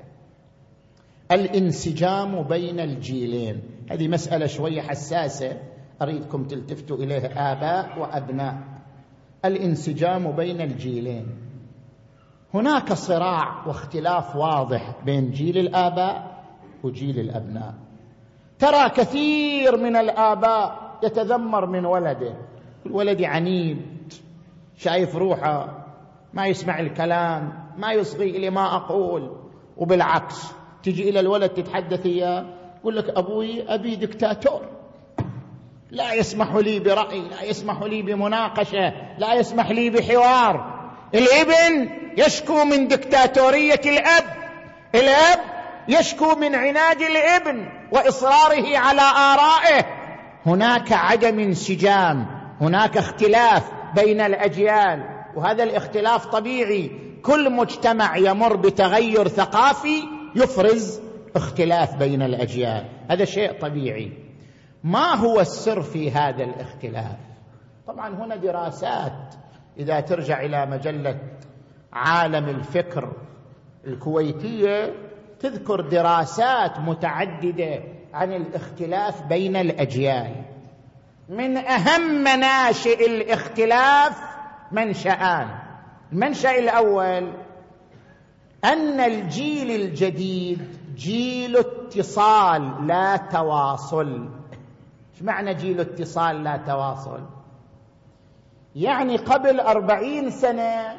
B: الانسجام بين الجيلين. هذه مسألة شوية حساسة أريدكم تلتفتوا إليها آباء وأبناء. الانسجام بين الجيلين، هناك صراع واختلاف واضح بين جيل الآباء وجيل الأبناء. ترى كثير من الآباء يتذمر من ولده، الولد عنيد، شايف روحه، ما يسمع الكلام، ما يصغي إلي ما أقول. وبالعكس تجي إلى الولد تتحدث إياه يقول لك أبوي أبي دكتاتور، لا يسمح لي برأي، لا يسمح لي بمناقشة، لا يسمح لي بحوار. الابن يشكو من دكتاتورية الأب، الأب يشكو من عناد الابن وإصراره على آرائه. هناك عدم انسجام، هناك اختلاف بين الأجيال، وهذا الاختلاف طبيعي. كل مجتمع يمر بتغير ثقافي يفرز اختلاف بين الأجيال، هذا شيء طبيعي. ما هو السر في هذا الاختلاف؟ طبعا هنا دراسات، إذا ترجع إلى مجلة عالم الفكر الكويتية تذكر دراسات متعددة عن الاختلاف بين الأجيال. من أهم مناشئ الاختلاف منشأان. المنشأ الأول أن الجيل الجديد جيل اتصال لا تواصل. ايش معنى جيل اتصال لا تواصل؟ يعني قبل أربعين سنة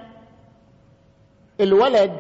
B: الولد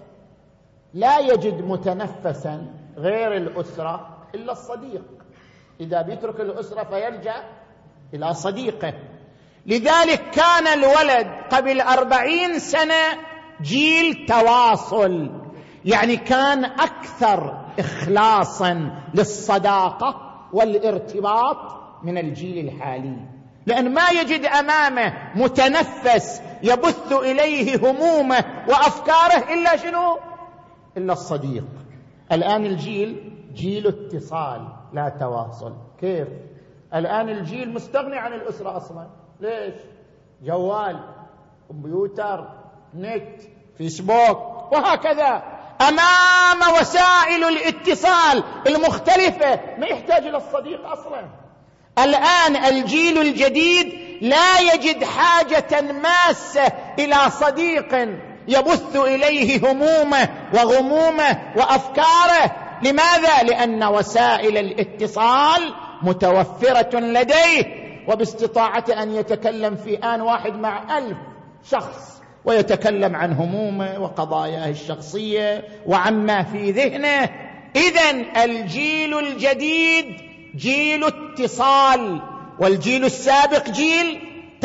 B: لا يجد متنفسا غير الأسرة إلا الصديق، إذا بيترك الأسرة فيلجأ إلى صديقه. لذلك كان الولد قبل أربعين سنة جيل تواصل، يعني كان أكثر إخلاصا للصداقة والارتباط من الجيل الحالي، لأن ما يجد أمامه متنفس يبث إليه همومه وأفكاره إلا شنو؟ إلا الصديق. الآن الجيل جيل اتصال لا تواصل. كيف؟ الآن الجيل مستغني عن الأسرة أصلا. ليش؟ جوال، كمبيوتر، نت، فيسبوك، وهكذا. أمام وسائل الاتصال المختلفة ما يحتاج إلى الصديق أصلا. الآن الجيل الجديد لا يجد حاجة ماسة إلى صديق يبث إليه همومه وغمومه وأفكاره. لماذا؟ لأن وسائل الاتصال متوفرة لديه، وباستطاعته أن يتكلم في آن واحد مع ألف شخص ويتكلم عن همومه وقضاياه الشخصية وعما في ذهنه. إذن الجيل الجديد جيل اتصال، والجيل السابق جيل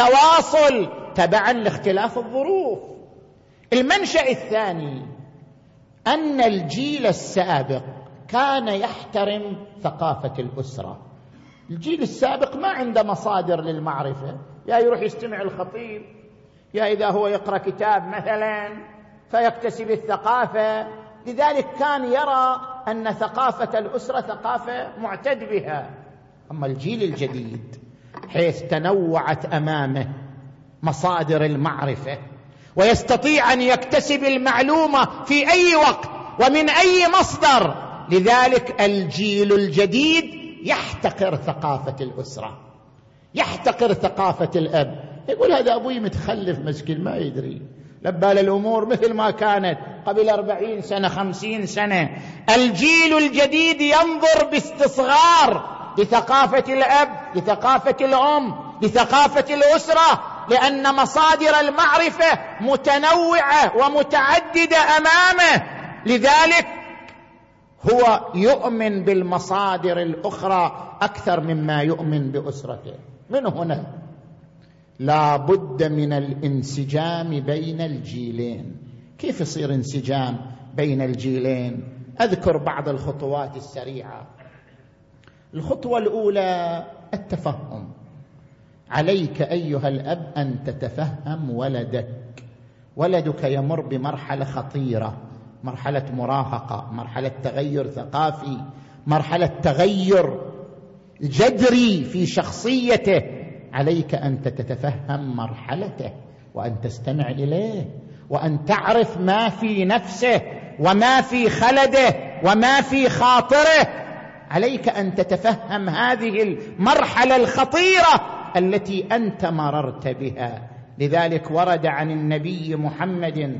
B: تواصل تبعا لاختلاف الظروف. المنشأ الثاني أن الجيل السابق كان يحترم ثقافة الأسرة. الجيل السابق ما عنده مصادر للمعرفة، يا يروح يستمع الخطيب، يا إذا هو يقرأ كتاب مثلا فيكتسب الثقافة. لذلك كان يرى أن ثقافة الأسرة ثقافة معتد بها. أما الجيل الجديد حيث تنوعت أمامه مصادر المعرفة ويستطيع أن يكتسب المعلومة في أي وقت ومن أي مصدر، لذلك الجيل الجديد يحتقر ثقافة الأسرة، يحتقر ثقافة الأب. يقول هذا أبوي متخلف مسكين ما يدري، لبال الأمور مثل ما كانت قبل أربعين سنة خمسين سنة. الجيل الجديد ينظر باستصغار لثقافة الأب، لثقافة الأم، لثقافة الأسرة، لأن مصادر المعرفة متنوعة ومتعددة أمامه. لذلك هو يؤمن بالمصادر الأخرى أكثر مما يؤمن بأسرته. من هنا لا بد من الانسجام بين الجيلين. كيف يصير انسجام بين الجيلين؟ أذكر بعض الخطوات السريعة. الخطوة الأولى التفهم. عليك أيها الأب أن تتفهم ولدك. ولدك يمر بمرحلة خطيرة، مرحلة مراهقة، مرحلة تغير ثقافي، مرحلة تغير جذري في شخصيته. عليك أن تتفهم مرحلته وأن تستمع إليه وأن تعرف ما في نفسه وما في خلده وما في خاطره. عليك أن تتفهم هذه المرحلة الخطيرة التي أنت مررت بها. لذلك ورد عن النبي محمد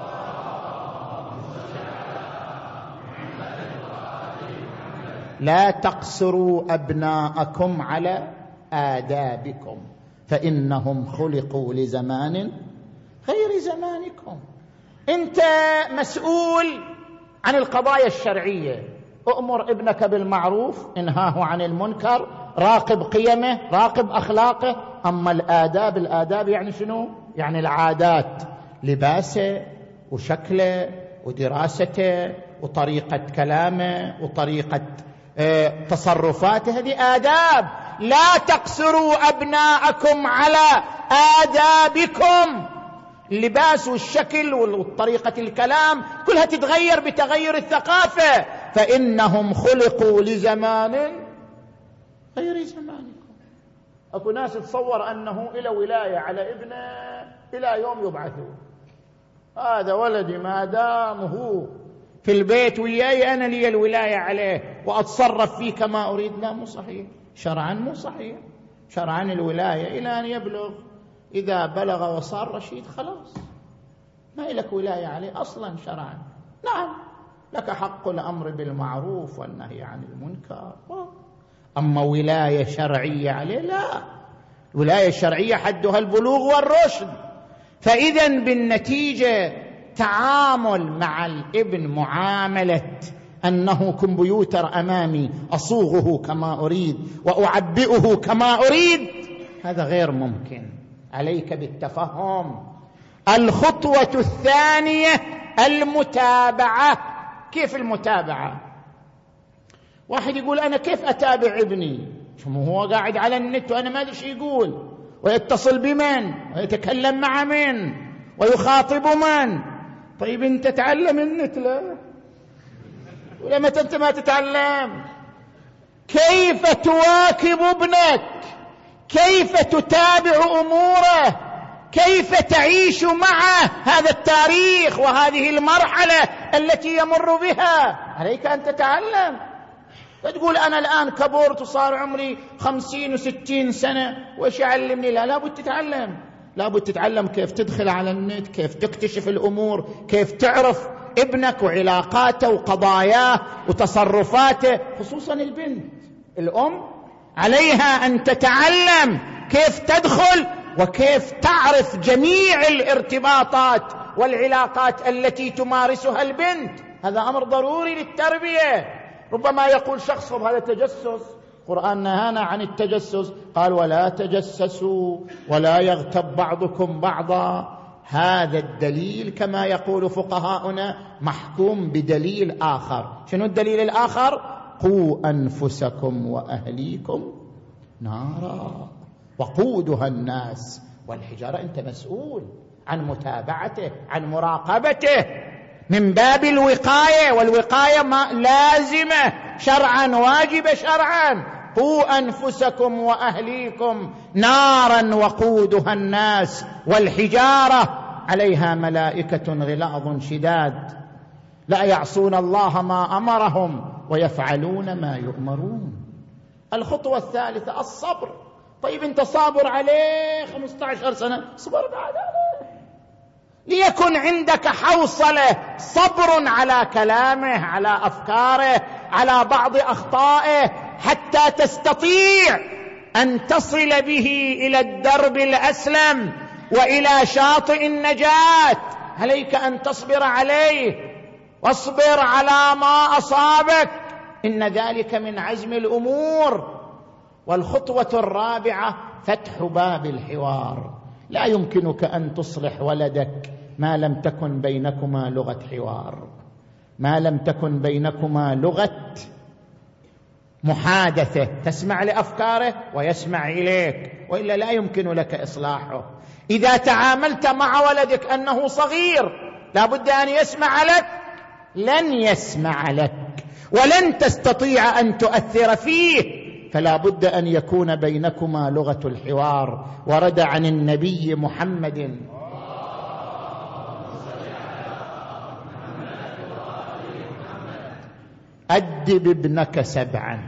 B: لا تقصروا أبناءكم على آدابكم فإنهم خلقوا لزمان غير زمانكم. أنت مسؤول عن القضايا الشرعية، أؤمر ابنك بالمعروف، انهاه عن المنكر، راقب قيمه، راقب أخلاقه. أما الآداب، الآداب يعني شنو؟ يعني العادات، لباسه وشكله ودراسته وطريقة كلامه وطريقة اه تصرفاته، هذه آداب. لا تقصروا أبناءكم على آدابكم. اللباس والشكل وطريقة الكلام كلها تتغير بتغير الثقافة. فإنهم خلقوا لزمان غير زمانكم. أكو ناس تصور أنه إلى ولاية على ابنه إلى يوم يبعثون. هذا ولدي ما دام هو في البيت وياي أنا لي الولاية عليه وأتصرف فيه كما أريد. لا، مو صحيح، شرعا مو صحيح. شرعا الولاية إلى أن يبلغ، إذا بلغ وصار رشيد خلاص ما لك ولاية عليه أصلا شرعا. نعم لك حق الأمر بالمعروف والنهي عن المنكر، أما ولاية شرعية عليه لا، الولاية الشرعية حدها البلوغ والرشد. فإذا بالنتيجة تعامل مع الابن معاملة أنه كمبيوتر أمامي أصوغه كما أريد وأعبئه كما أريد، هذا غير ممكن. عليك بالتفهم. الخطوة الثانية المتابعة. كيف المتابعة؟ واحد يقول أنا كيف أتابع ابني؟ شو هو قاعد على النت وأنا ما أدري شو يقول، ويتصل بمن ويتكلم مع من ويخاطب من. طيب أنت تعلم النت لا، ولا متى أنت ما تتعلم؟ كيف تواكب ابنك؟ كيف تتابع أموره؟ كيف تعيش معه هذا التاريخ وهذه المرحلة التي يمر بها؟ عليك أن تتعلم. تقول أنا الآن كبرت وصار عمري خمسين وستين سنة وش يعلمني؟ لا، لابد تتعلم. لابد تتعلم كيف تدخل على النت، كيف تكتشف الأمور، كيف تعرف ابنك وعلاقاته وقضاياه وتصرفاته، خصوصا البنت. الأم عليها أن تتعلم كيف تدخل وكيف تعرف جميع الارتباطات والعلاقات التي تمارسها البنت. هذا أمر ضروري للتربية. ربما يقول شخص هذا تجسس، القرآن نهانا عن التجسس، قال ولا تجسسوا ولا يغتب بعضكم بعضا. هذا الدليل كما يقول فقهاؤنا محكوم بدليل آخر. شنو الدليل الآخر؟ قوا أنفسكم وأهليكم نارا وقودها الناس والحجارة. أنت مسؤول عن متابعته، عن مراقبته، من باب الوقاية، والوقاية ما لازمة شرعا، واجبة شرعا. قوا أنفسكم وأهليكم نارا وقودها الناس والحجارة عليها ملائكة غلاظ شداد لا يعصون الله ما أمرهم ويفعلون ما يؤمرون. الخطوة الثالثة الصبر. طيب أنت صابر عليه خمسة عشر سنة، صبر بعد عليه. ليكن عندك حوصلة صبر على كلامه، على أفكاره، على بعض أخطائه، حتى تستطيع أن تصل به إلى الدرب الأسلم وإلى شاطئ النجاة. عليك أن تصبر عليه، واصبر على ما أصابك، إن ذلك من عزم الأمور. والخطوة الرابعة فتح باب الحوار. لا يمكنك أن تصلح ولدك ما لم تكن بينكما لغة حوار، ما لم تكن بينكما لغة محادثة، تسمع لأفكاره ويسمع إليك، وإلا لا يمكن لك إصلاحه. إذا تعاملت مع ولدك أنه صغير لا بد أن يسمع لك، لن يسمع لك ولن تستطيع أن تؤثر فيه، فلا بد أن يكون بينكما لغة الحوار. ورد عن النبي محمد أدب ابنك سبعا،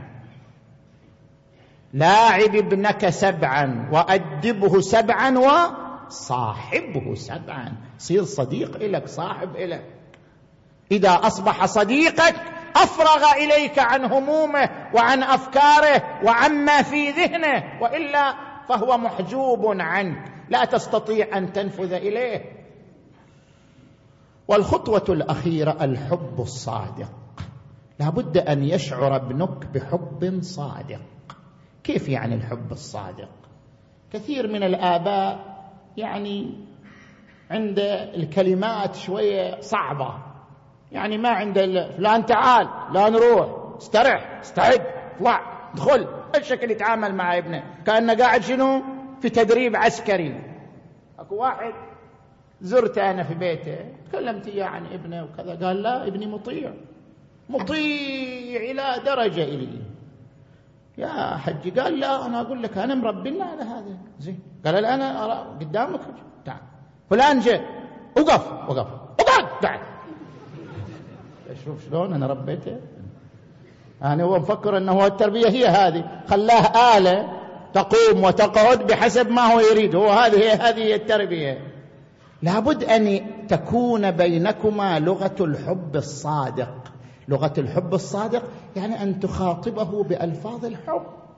B: لاعب ابنك سبعا، وأدبه سبعا، وصاحبه سبعا. صير صديق إلك، صاحب إلك. إذا أصبح صديقك أفرغ إليك عن همومه وعن أفكاره وعما في ذهنه، وإلا فهو محجوب عنك، لا تستطيع أن تنفذ إليه. والخطوة الأخيرة الحب الصادق. لا بد أن يشعر ابنك بحب صادق. كيف يعني الحب الصادق؟ كثير من الآباء يعني عند الكلمات شوية صعبة، يعني ما عند فلان تعال، لا نروح، استرح، استعد، اطلع، ادخل. الشكل يتعامل مع ابنه كأنه قاعد شنو في تدريب عسكري. اكو واحد زرته أنا في بيته، تكلمت إياه عن ابنه وكذا، قال لا ابني مطيع مطيع إلى درجة إلي. يا حجي، قال لا أنا أقول لك أنا مربينا على هذا زين. قال لا أنا أرى قدامك، تعال فلان جاء، وقف وقف وقعد تعال. شوف شلون أنا ربيته. أنا هو مفكر أنه التربية هي هذه، خلاه آلة تقوم وتقعد بحسب ما هو يريد، هو هذه هي هذه التربية. لابد أن تكون بينكما لغة الحب الصادق. لغة الحب الصادق يعني أن تخاطبه بألفاظ الحب،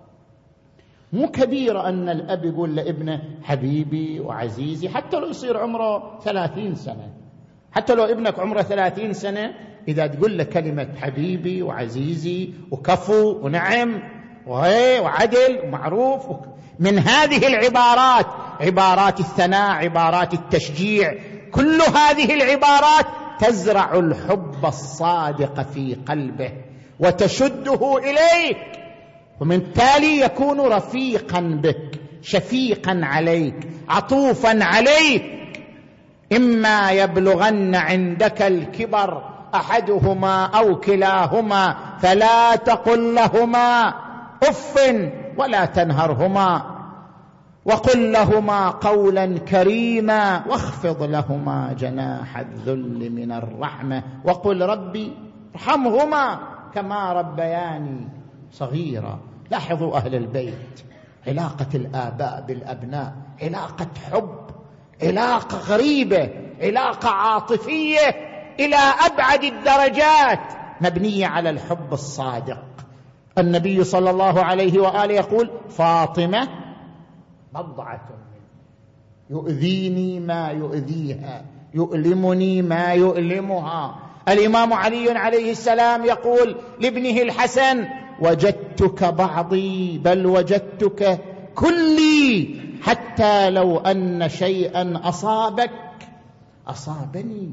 B: مو كبيرة أن الأب يقول لابنه حبيبي وعزيزي، حتى لو يصير عمره ثلاثين سنة، حتى لو ابنك عمره ثلاثين سنة إذا تقول له كلمة حبيبي وعزيزي وكفو ونعم وعدل ومعروف، من هذه العبارات، عبارات الثناء، عبارات التشجيع، كل هذه العبارات تزرع الحب الصادق في قلبه وتشده إليك، ومن التالي يكون رفيقا بك، شفيقا عليك، عطوفا عليك. إما يبلغن عندك الكبر أحدهما أو كلاهما فلا تقل لهما أف ولا تنهرهما، وقل لهما قولا كريما، واخفض لهما جناح الذل من الرحمة، وقل ربي ارحمهما كما ربياني صغيرا. لاحظوا أهل البيت، علاقة الآباء بالأبناء علاقة حب، علاقة غريبة، علاقة عاطفية إلى أبعد الدرجات، مبنية على الحب الصادق. النبي صلى الله عليه وآله يقول فاطمة بضعة مني، يؤذيني ما يؤذيها، يؤلمني ما يؤلمها. الإمام علي عليه السلام يقول لابنه الحسن وجدتك بعضي بل وجدتك كلي، حتى لو أن شيئا أصابك أصابني.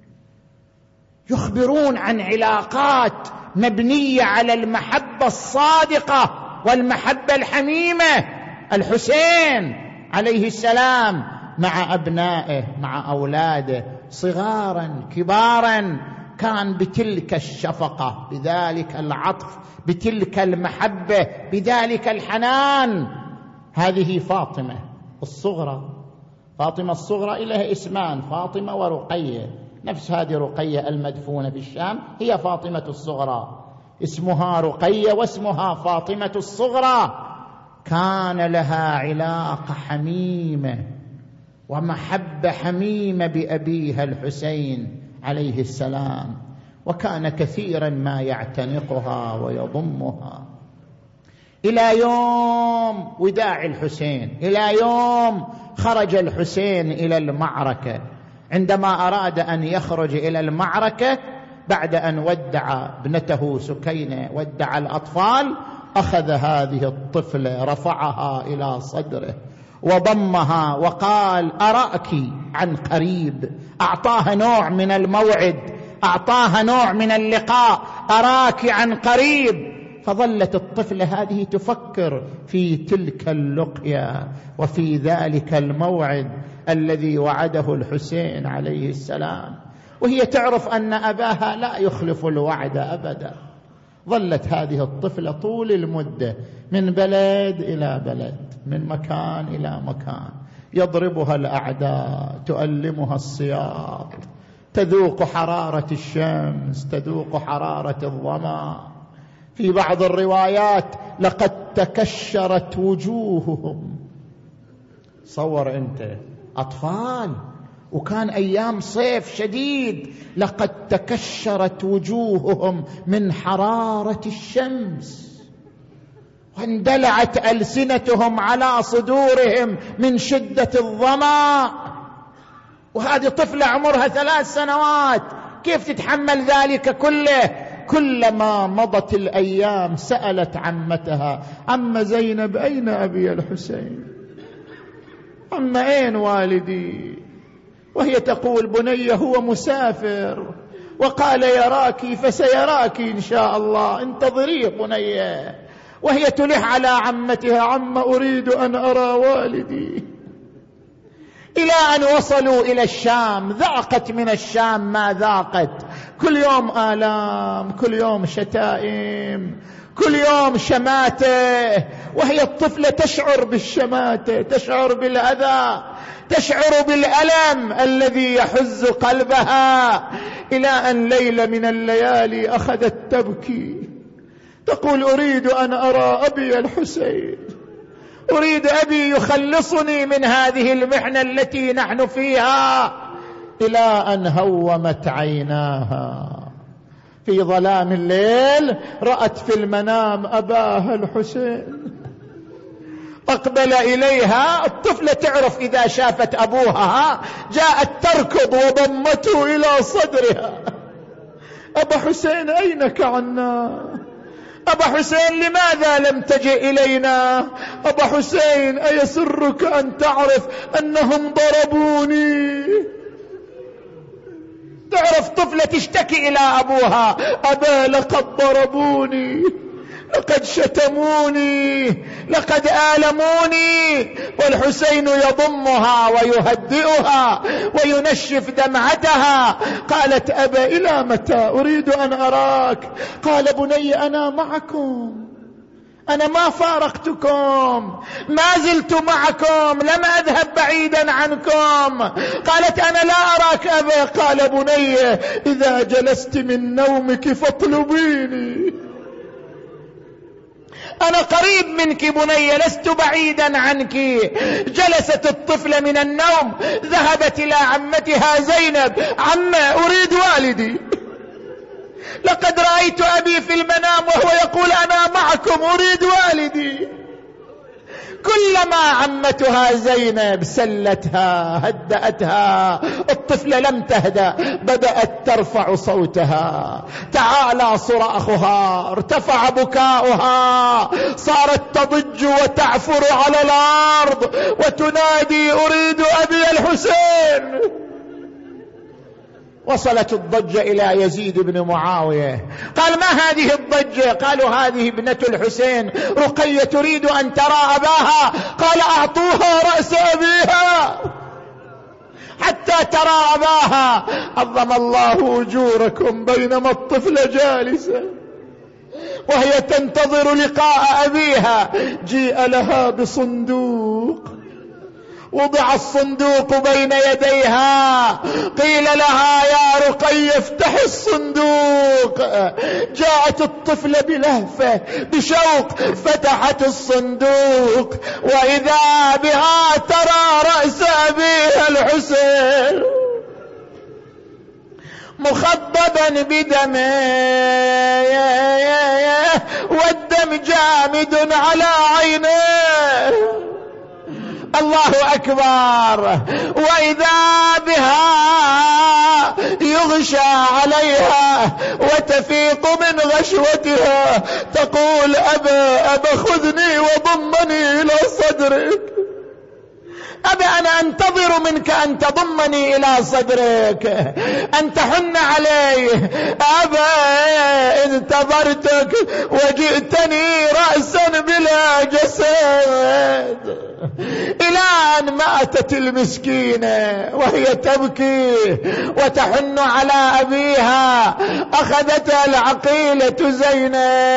B: يخبرون عن علاقات مبنية على المحبة الصادقة والمحبة الحميمة. الحسين عليه السلام مع أبنائه، مع أولاده، صغارا كبارا، كان بتلك الشفقة، بذلك العطف، بتلك المحبة، بذلك الحنان. هذه فاطمة الصغرى. فاطمة الصغرى لها اسمان، فاطمة ورقية، نفس هذه رقية المدفونة في الشام هي فاطمة الصغرى، اسمها رقية واسمها فاطمة الصغرى. كان لها علاقة حميمة ومحبة حميمة بأبيها الحسين عليه السلام، وكان كثيرا ما يعتنقها ويضمها، إلى يوم وداع الحسين، إلى يوم خرج الحسين إلى المعركة. عندما أراد أن يخرج إلى المعركة بعد أن ودع ابنته سكينة، ودع الأطفال، أخذ هذه الطفلة رفعها إلى صدره وضمها وقال أراك عن قريب. أعطاها نوع من الموعد، أعطاها نوع من اللقاء، أراك عن قريب. فظلت الطفلة هذه تفكر في تلك اللقيا وفي ذلك الموعد الذي وعده الحسين عليه السلام، وهي تعرف أن أباها لا يخلف الوعد أبدا. ظلت هذه الطفلة طول المدة من بلد إلى بلد، من مكان إلى مكان، يضربها الأعداء، تؤلمها السياط، تذوق حرارة الشمس، تذوق حرارة الظما. في بعض الروايات لقد تكشرت وجوههم. صور أنت أطفال وكان أيام صيف شديد، لقد تكشرت وجوههم من حرارة الشمس، واندلعت ألسنتهم على صدورهم من شدة الظمأ. وهذه طفلة عمرها ثلاث سنوات، كيف تتحمل ذلك كله؟ كلما مضت الأيام سألت عمتها: عم زينب أين أبي الحسين؟ عم أين والدي؟ وهي تقول: بني هو مسافر وقال يراك فسيراك إن شاء الله، انتظريه بني. وهي تلح على عمتها: عم أريد أن أرى والدي. إلى أن وصلوا إلى الشام، ذاقت من الشام ما ذاقت، كل يوم آلام، كل يوم شتائم، كل يوم شماتة. وهي الطفلة تشعر بالشماتة، تشعر بالأذى، تشعر بالألم الذي يحز قلبها، إلى أن ليلة من الليالي أخذت تبكي، تقول: أريد أن أرى أبي الحسين، أريد أبي يخلصني من هذه المحنة التي نحن فيها. إلى أن هومت عيناها في ظلام الليل، رأت في المنام أباها الحسين، أقبل إليها. الطفلة تعرف إذا شافت أبوها جاءت تركض وضمته إلى صدرها. أبا حسين أينك عنا؟ أبا حسين لماذا لم تجئ إلينا؟ أبا حسين أيسرك أن تعرف أنهم ضربوني؟ تعرف طفلة تشتكي إلى أبوها: أبا لقد ضربوني، لقد شتموني، لقد آلموني. والحسين يضمها ويهدئها وينشف دمعتها. قالت: أبا إلى متى أريد أن أراك؟ قال: بني أنا معكم، أنا ما فارقتكم، ما زلت معكم، لم أذهب بعيدا عنكم. قالت: أنا لا أراك أبا. قال: بني إذا جلست من نومك فاطلبيني، أنا قريب منك بني، لست بعيدا عنك. جلست الطفلة من النوم، ذهبت إلى عمتها زينب: عمة أريد والدي، لقد رأيت أبي في المنام وهو يقول أنا معكم، أريد والدي. كلما عمتها زينب سلتها هدأتها، الطفلة لم تهدأ، بدأت ترفع صوتها، تعالى صراخها، ارتفع بكاؤها، صارت تضج وتعفر على الأرض وتنادي: أريد أبي الحسين. وصلت الضجة إلى يزيد بن معاوية. قال: ما هذه الضجة؟ قالوا: هذه ابنة الحسين رقية تريد أن ترى أباها. قال: أعطوها رأس أبيها حتى ترى أباها. عظم الله أجوركم. بينما الطفلة جالسة وهي تنتظر لقاء أبيها، جيء لها بصندوق، وضع الصندوق بين يديها، قيل لها: يا رقية افتح الصندوق. جاءت الطفلة بلهفة بشوق، فتحت الصندوق وإذا بها ترى رأس أبيها الحسين مخضبا بدمه، والدم جامد على عينيه. الله أكبر. وإذا بها يغشى عليها وتفيق من غشوتها، تقول: أبا أبا خذني وضمني إلى صدرك، أبا أنا أنتظر منك أن تضمني إلى صدرك، أن تحن علي. أبا انتظرتك وجئتني رأسا بلا جسد. إلى أن ماتت المسكينة وهي تبكي وتحن على أبيها. أخذتها العقيلة زينب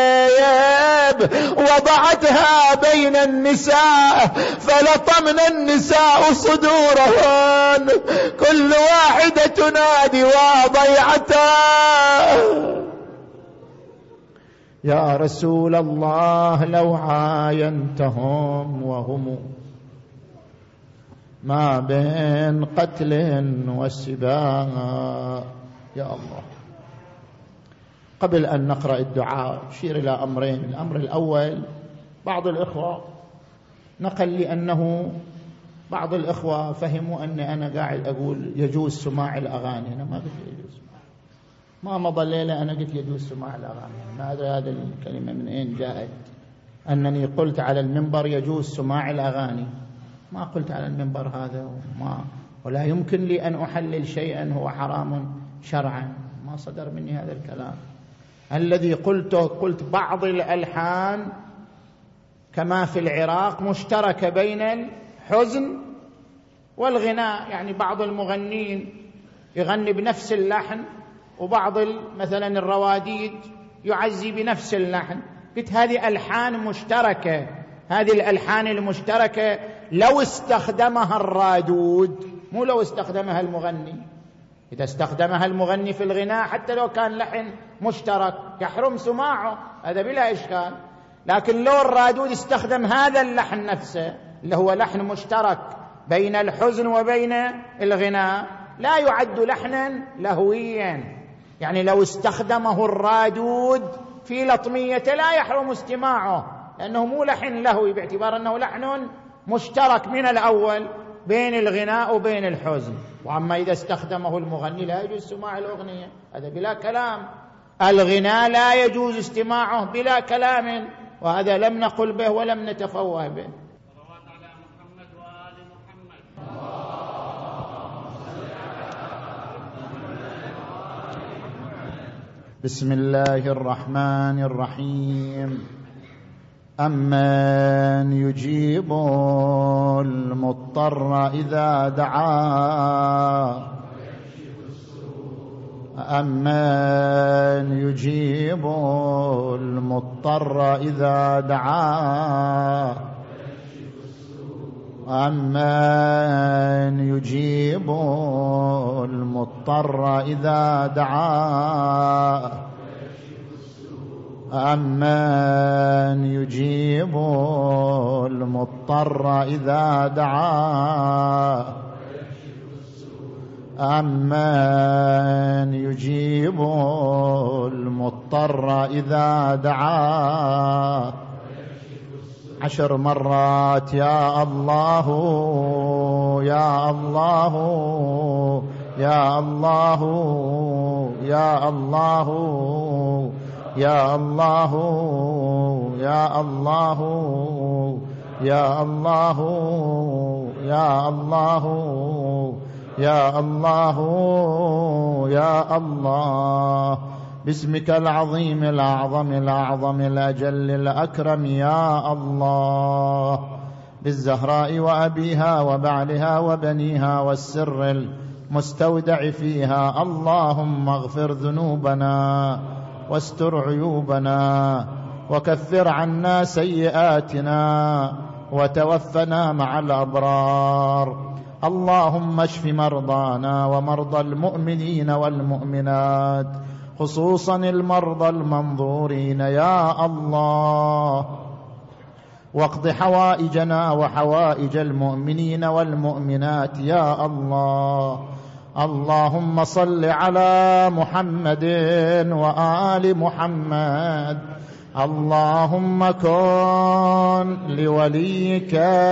B: وضعتها بين النساء، فلطمن النساء صدورهن، كل واحدة تنادي وضيعتها: يا رسول الله لو عاينتهم وهم ما بين قتل وسباق. يا الله. قبل أن نقرأ الدعاء أشير إلى أمرين. الأمر الأول، بعض الإخوة نقل لي أنه بعض الإخوة فهموا أني أنا قاعد أقول يجوز سماع الأغاني. أنا ما قلت يجوز، ما مضى الليلة أنا قلت يجوز سماع الأغاني. ما أدري هذه الكلمة من أين جاءت، أنني قلت على المنبر يجوز سماع الأغاني. ما قلت على المنبر هذا، وما ولا يمكن لي أن أحلل شيئا هو حرام شرعا، ما صدر مني هذا الكلام. الذي قلته قلت بعض الألحان كما في العراق مشتركة بين الحزن والغناء، يعني بعض المغنين يغني بنفس اللحن، وبعض مثلا الرواديد يعزي بنفس اللحن. قلت هذه ألحان مشتركة، هذه الألحان المشتركة لو استخدمها الرادود، مو لو استخدمها المغني. إذا استخدمها المغني في الغناء حتى لو كان لحن مشترك يحرم سماعه، هذا بلا إشكال. لكن لو الرادود استخدم هذا اللحن نفسه اللي هو لحن مشترك بين الحزن وبين الغناء، لا يعد لحنا لهويا. يعني لو استخدمه الرادود في لطمية لا يحرم استماعه، لأنه مو لحن لهوي، باعتبار أنه لحن مشترك من الأول بين الغناء وبين الحزن. وأما إذا استخدمه المغني لا يجوز سماع الأغنية، هذا بلا كلام. الغناء لا يجوز استماعه بلا كلام، وهذا لم نقل به ولم نتفوه به.
C: صلوات على محمد وآل محمد.
A: بسم الله الرحمن الرحيم. أمن يجيب المضطر إذا دعاه، أمن يجيب المضطر إذا دعاه، أمن يجيب المضطر إذا دعاه، أمن يجيب المضطر إذا دعاه، أمن يجيب المضطر إذا دعاه. عشر مرات يا الله يا الله يا الله يا الله يا الله يا الله يا الله يا الله يا الله يا الله. باسمك العظيم الأعظم الأعظم الأجل الأكرم يا الله، بالزهراء وأبيها وبعلها وبنيها والسر المستودع فيها، اللهم اغفر ذنوبنا واستر عيوبنا وكفر عنا سيئاتنا وتوفنا مع الأبرار. اللهم اشف مرضانا ومرضى المؤمنين والمؤمنات، خصوصا المرضى المنظورين يا الله، واقض حوائجنا وحوائج المؤمنين والمؤمنات يا الله. اللهم صل على محمد وآل محمد. اللهم كن لوليك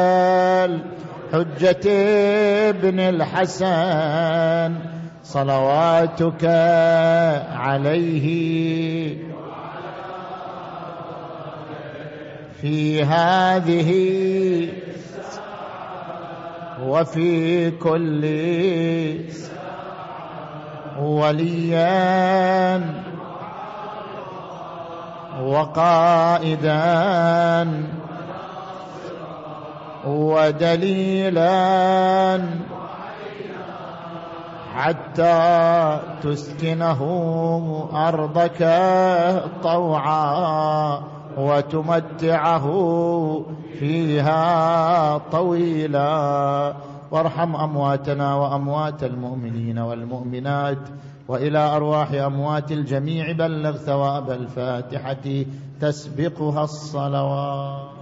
A: الحجة ابن الحسن صلواتك عليه في هذه وفي كل وليا وقائدا ودليلا حتى تسكنه أرضك طوعا وتمتعه فيها طويلا. وارحم أمواتنا وأموات المؤمنين والمؤمنات، وإلى أرواح أموات الجميع بلغ ثواب الفاتحة تسبقها الصلوات.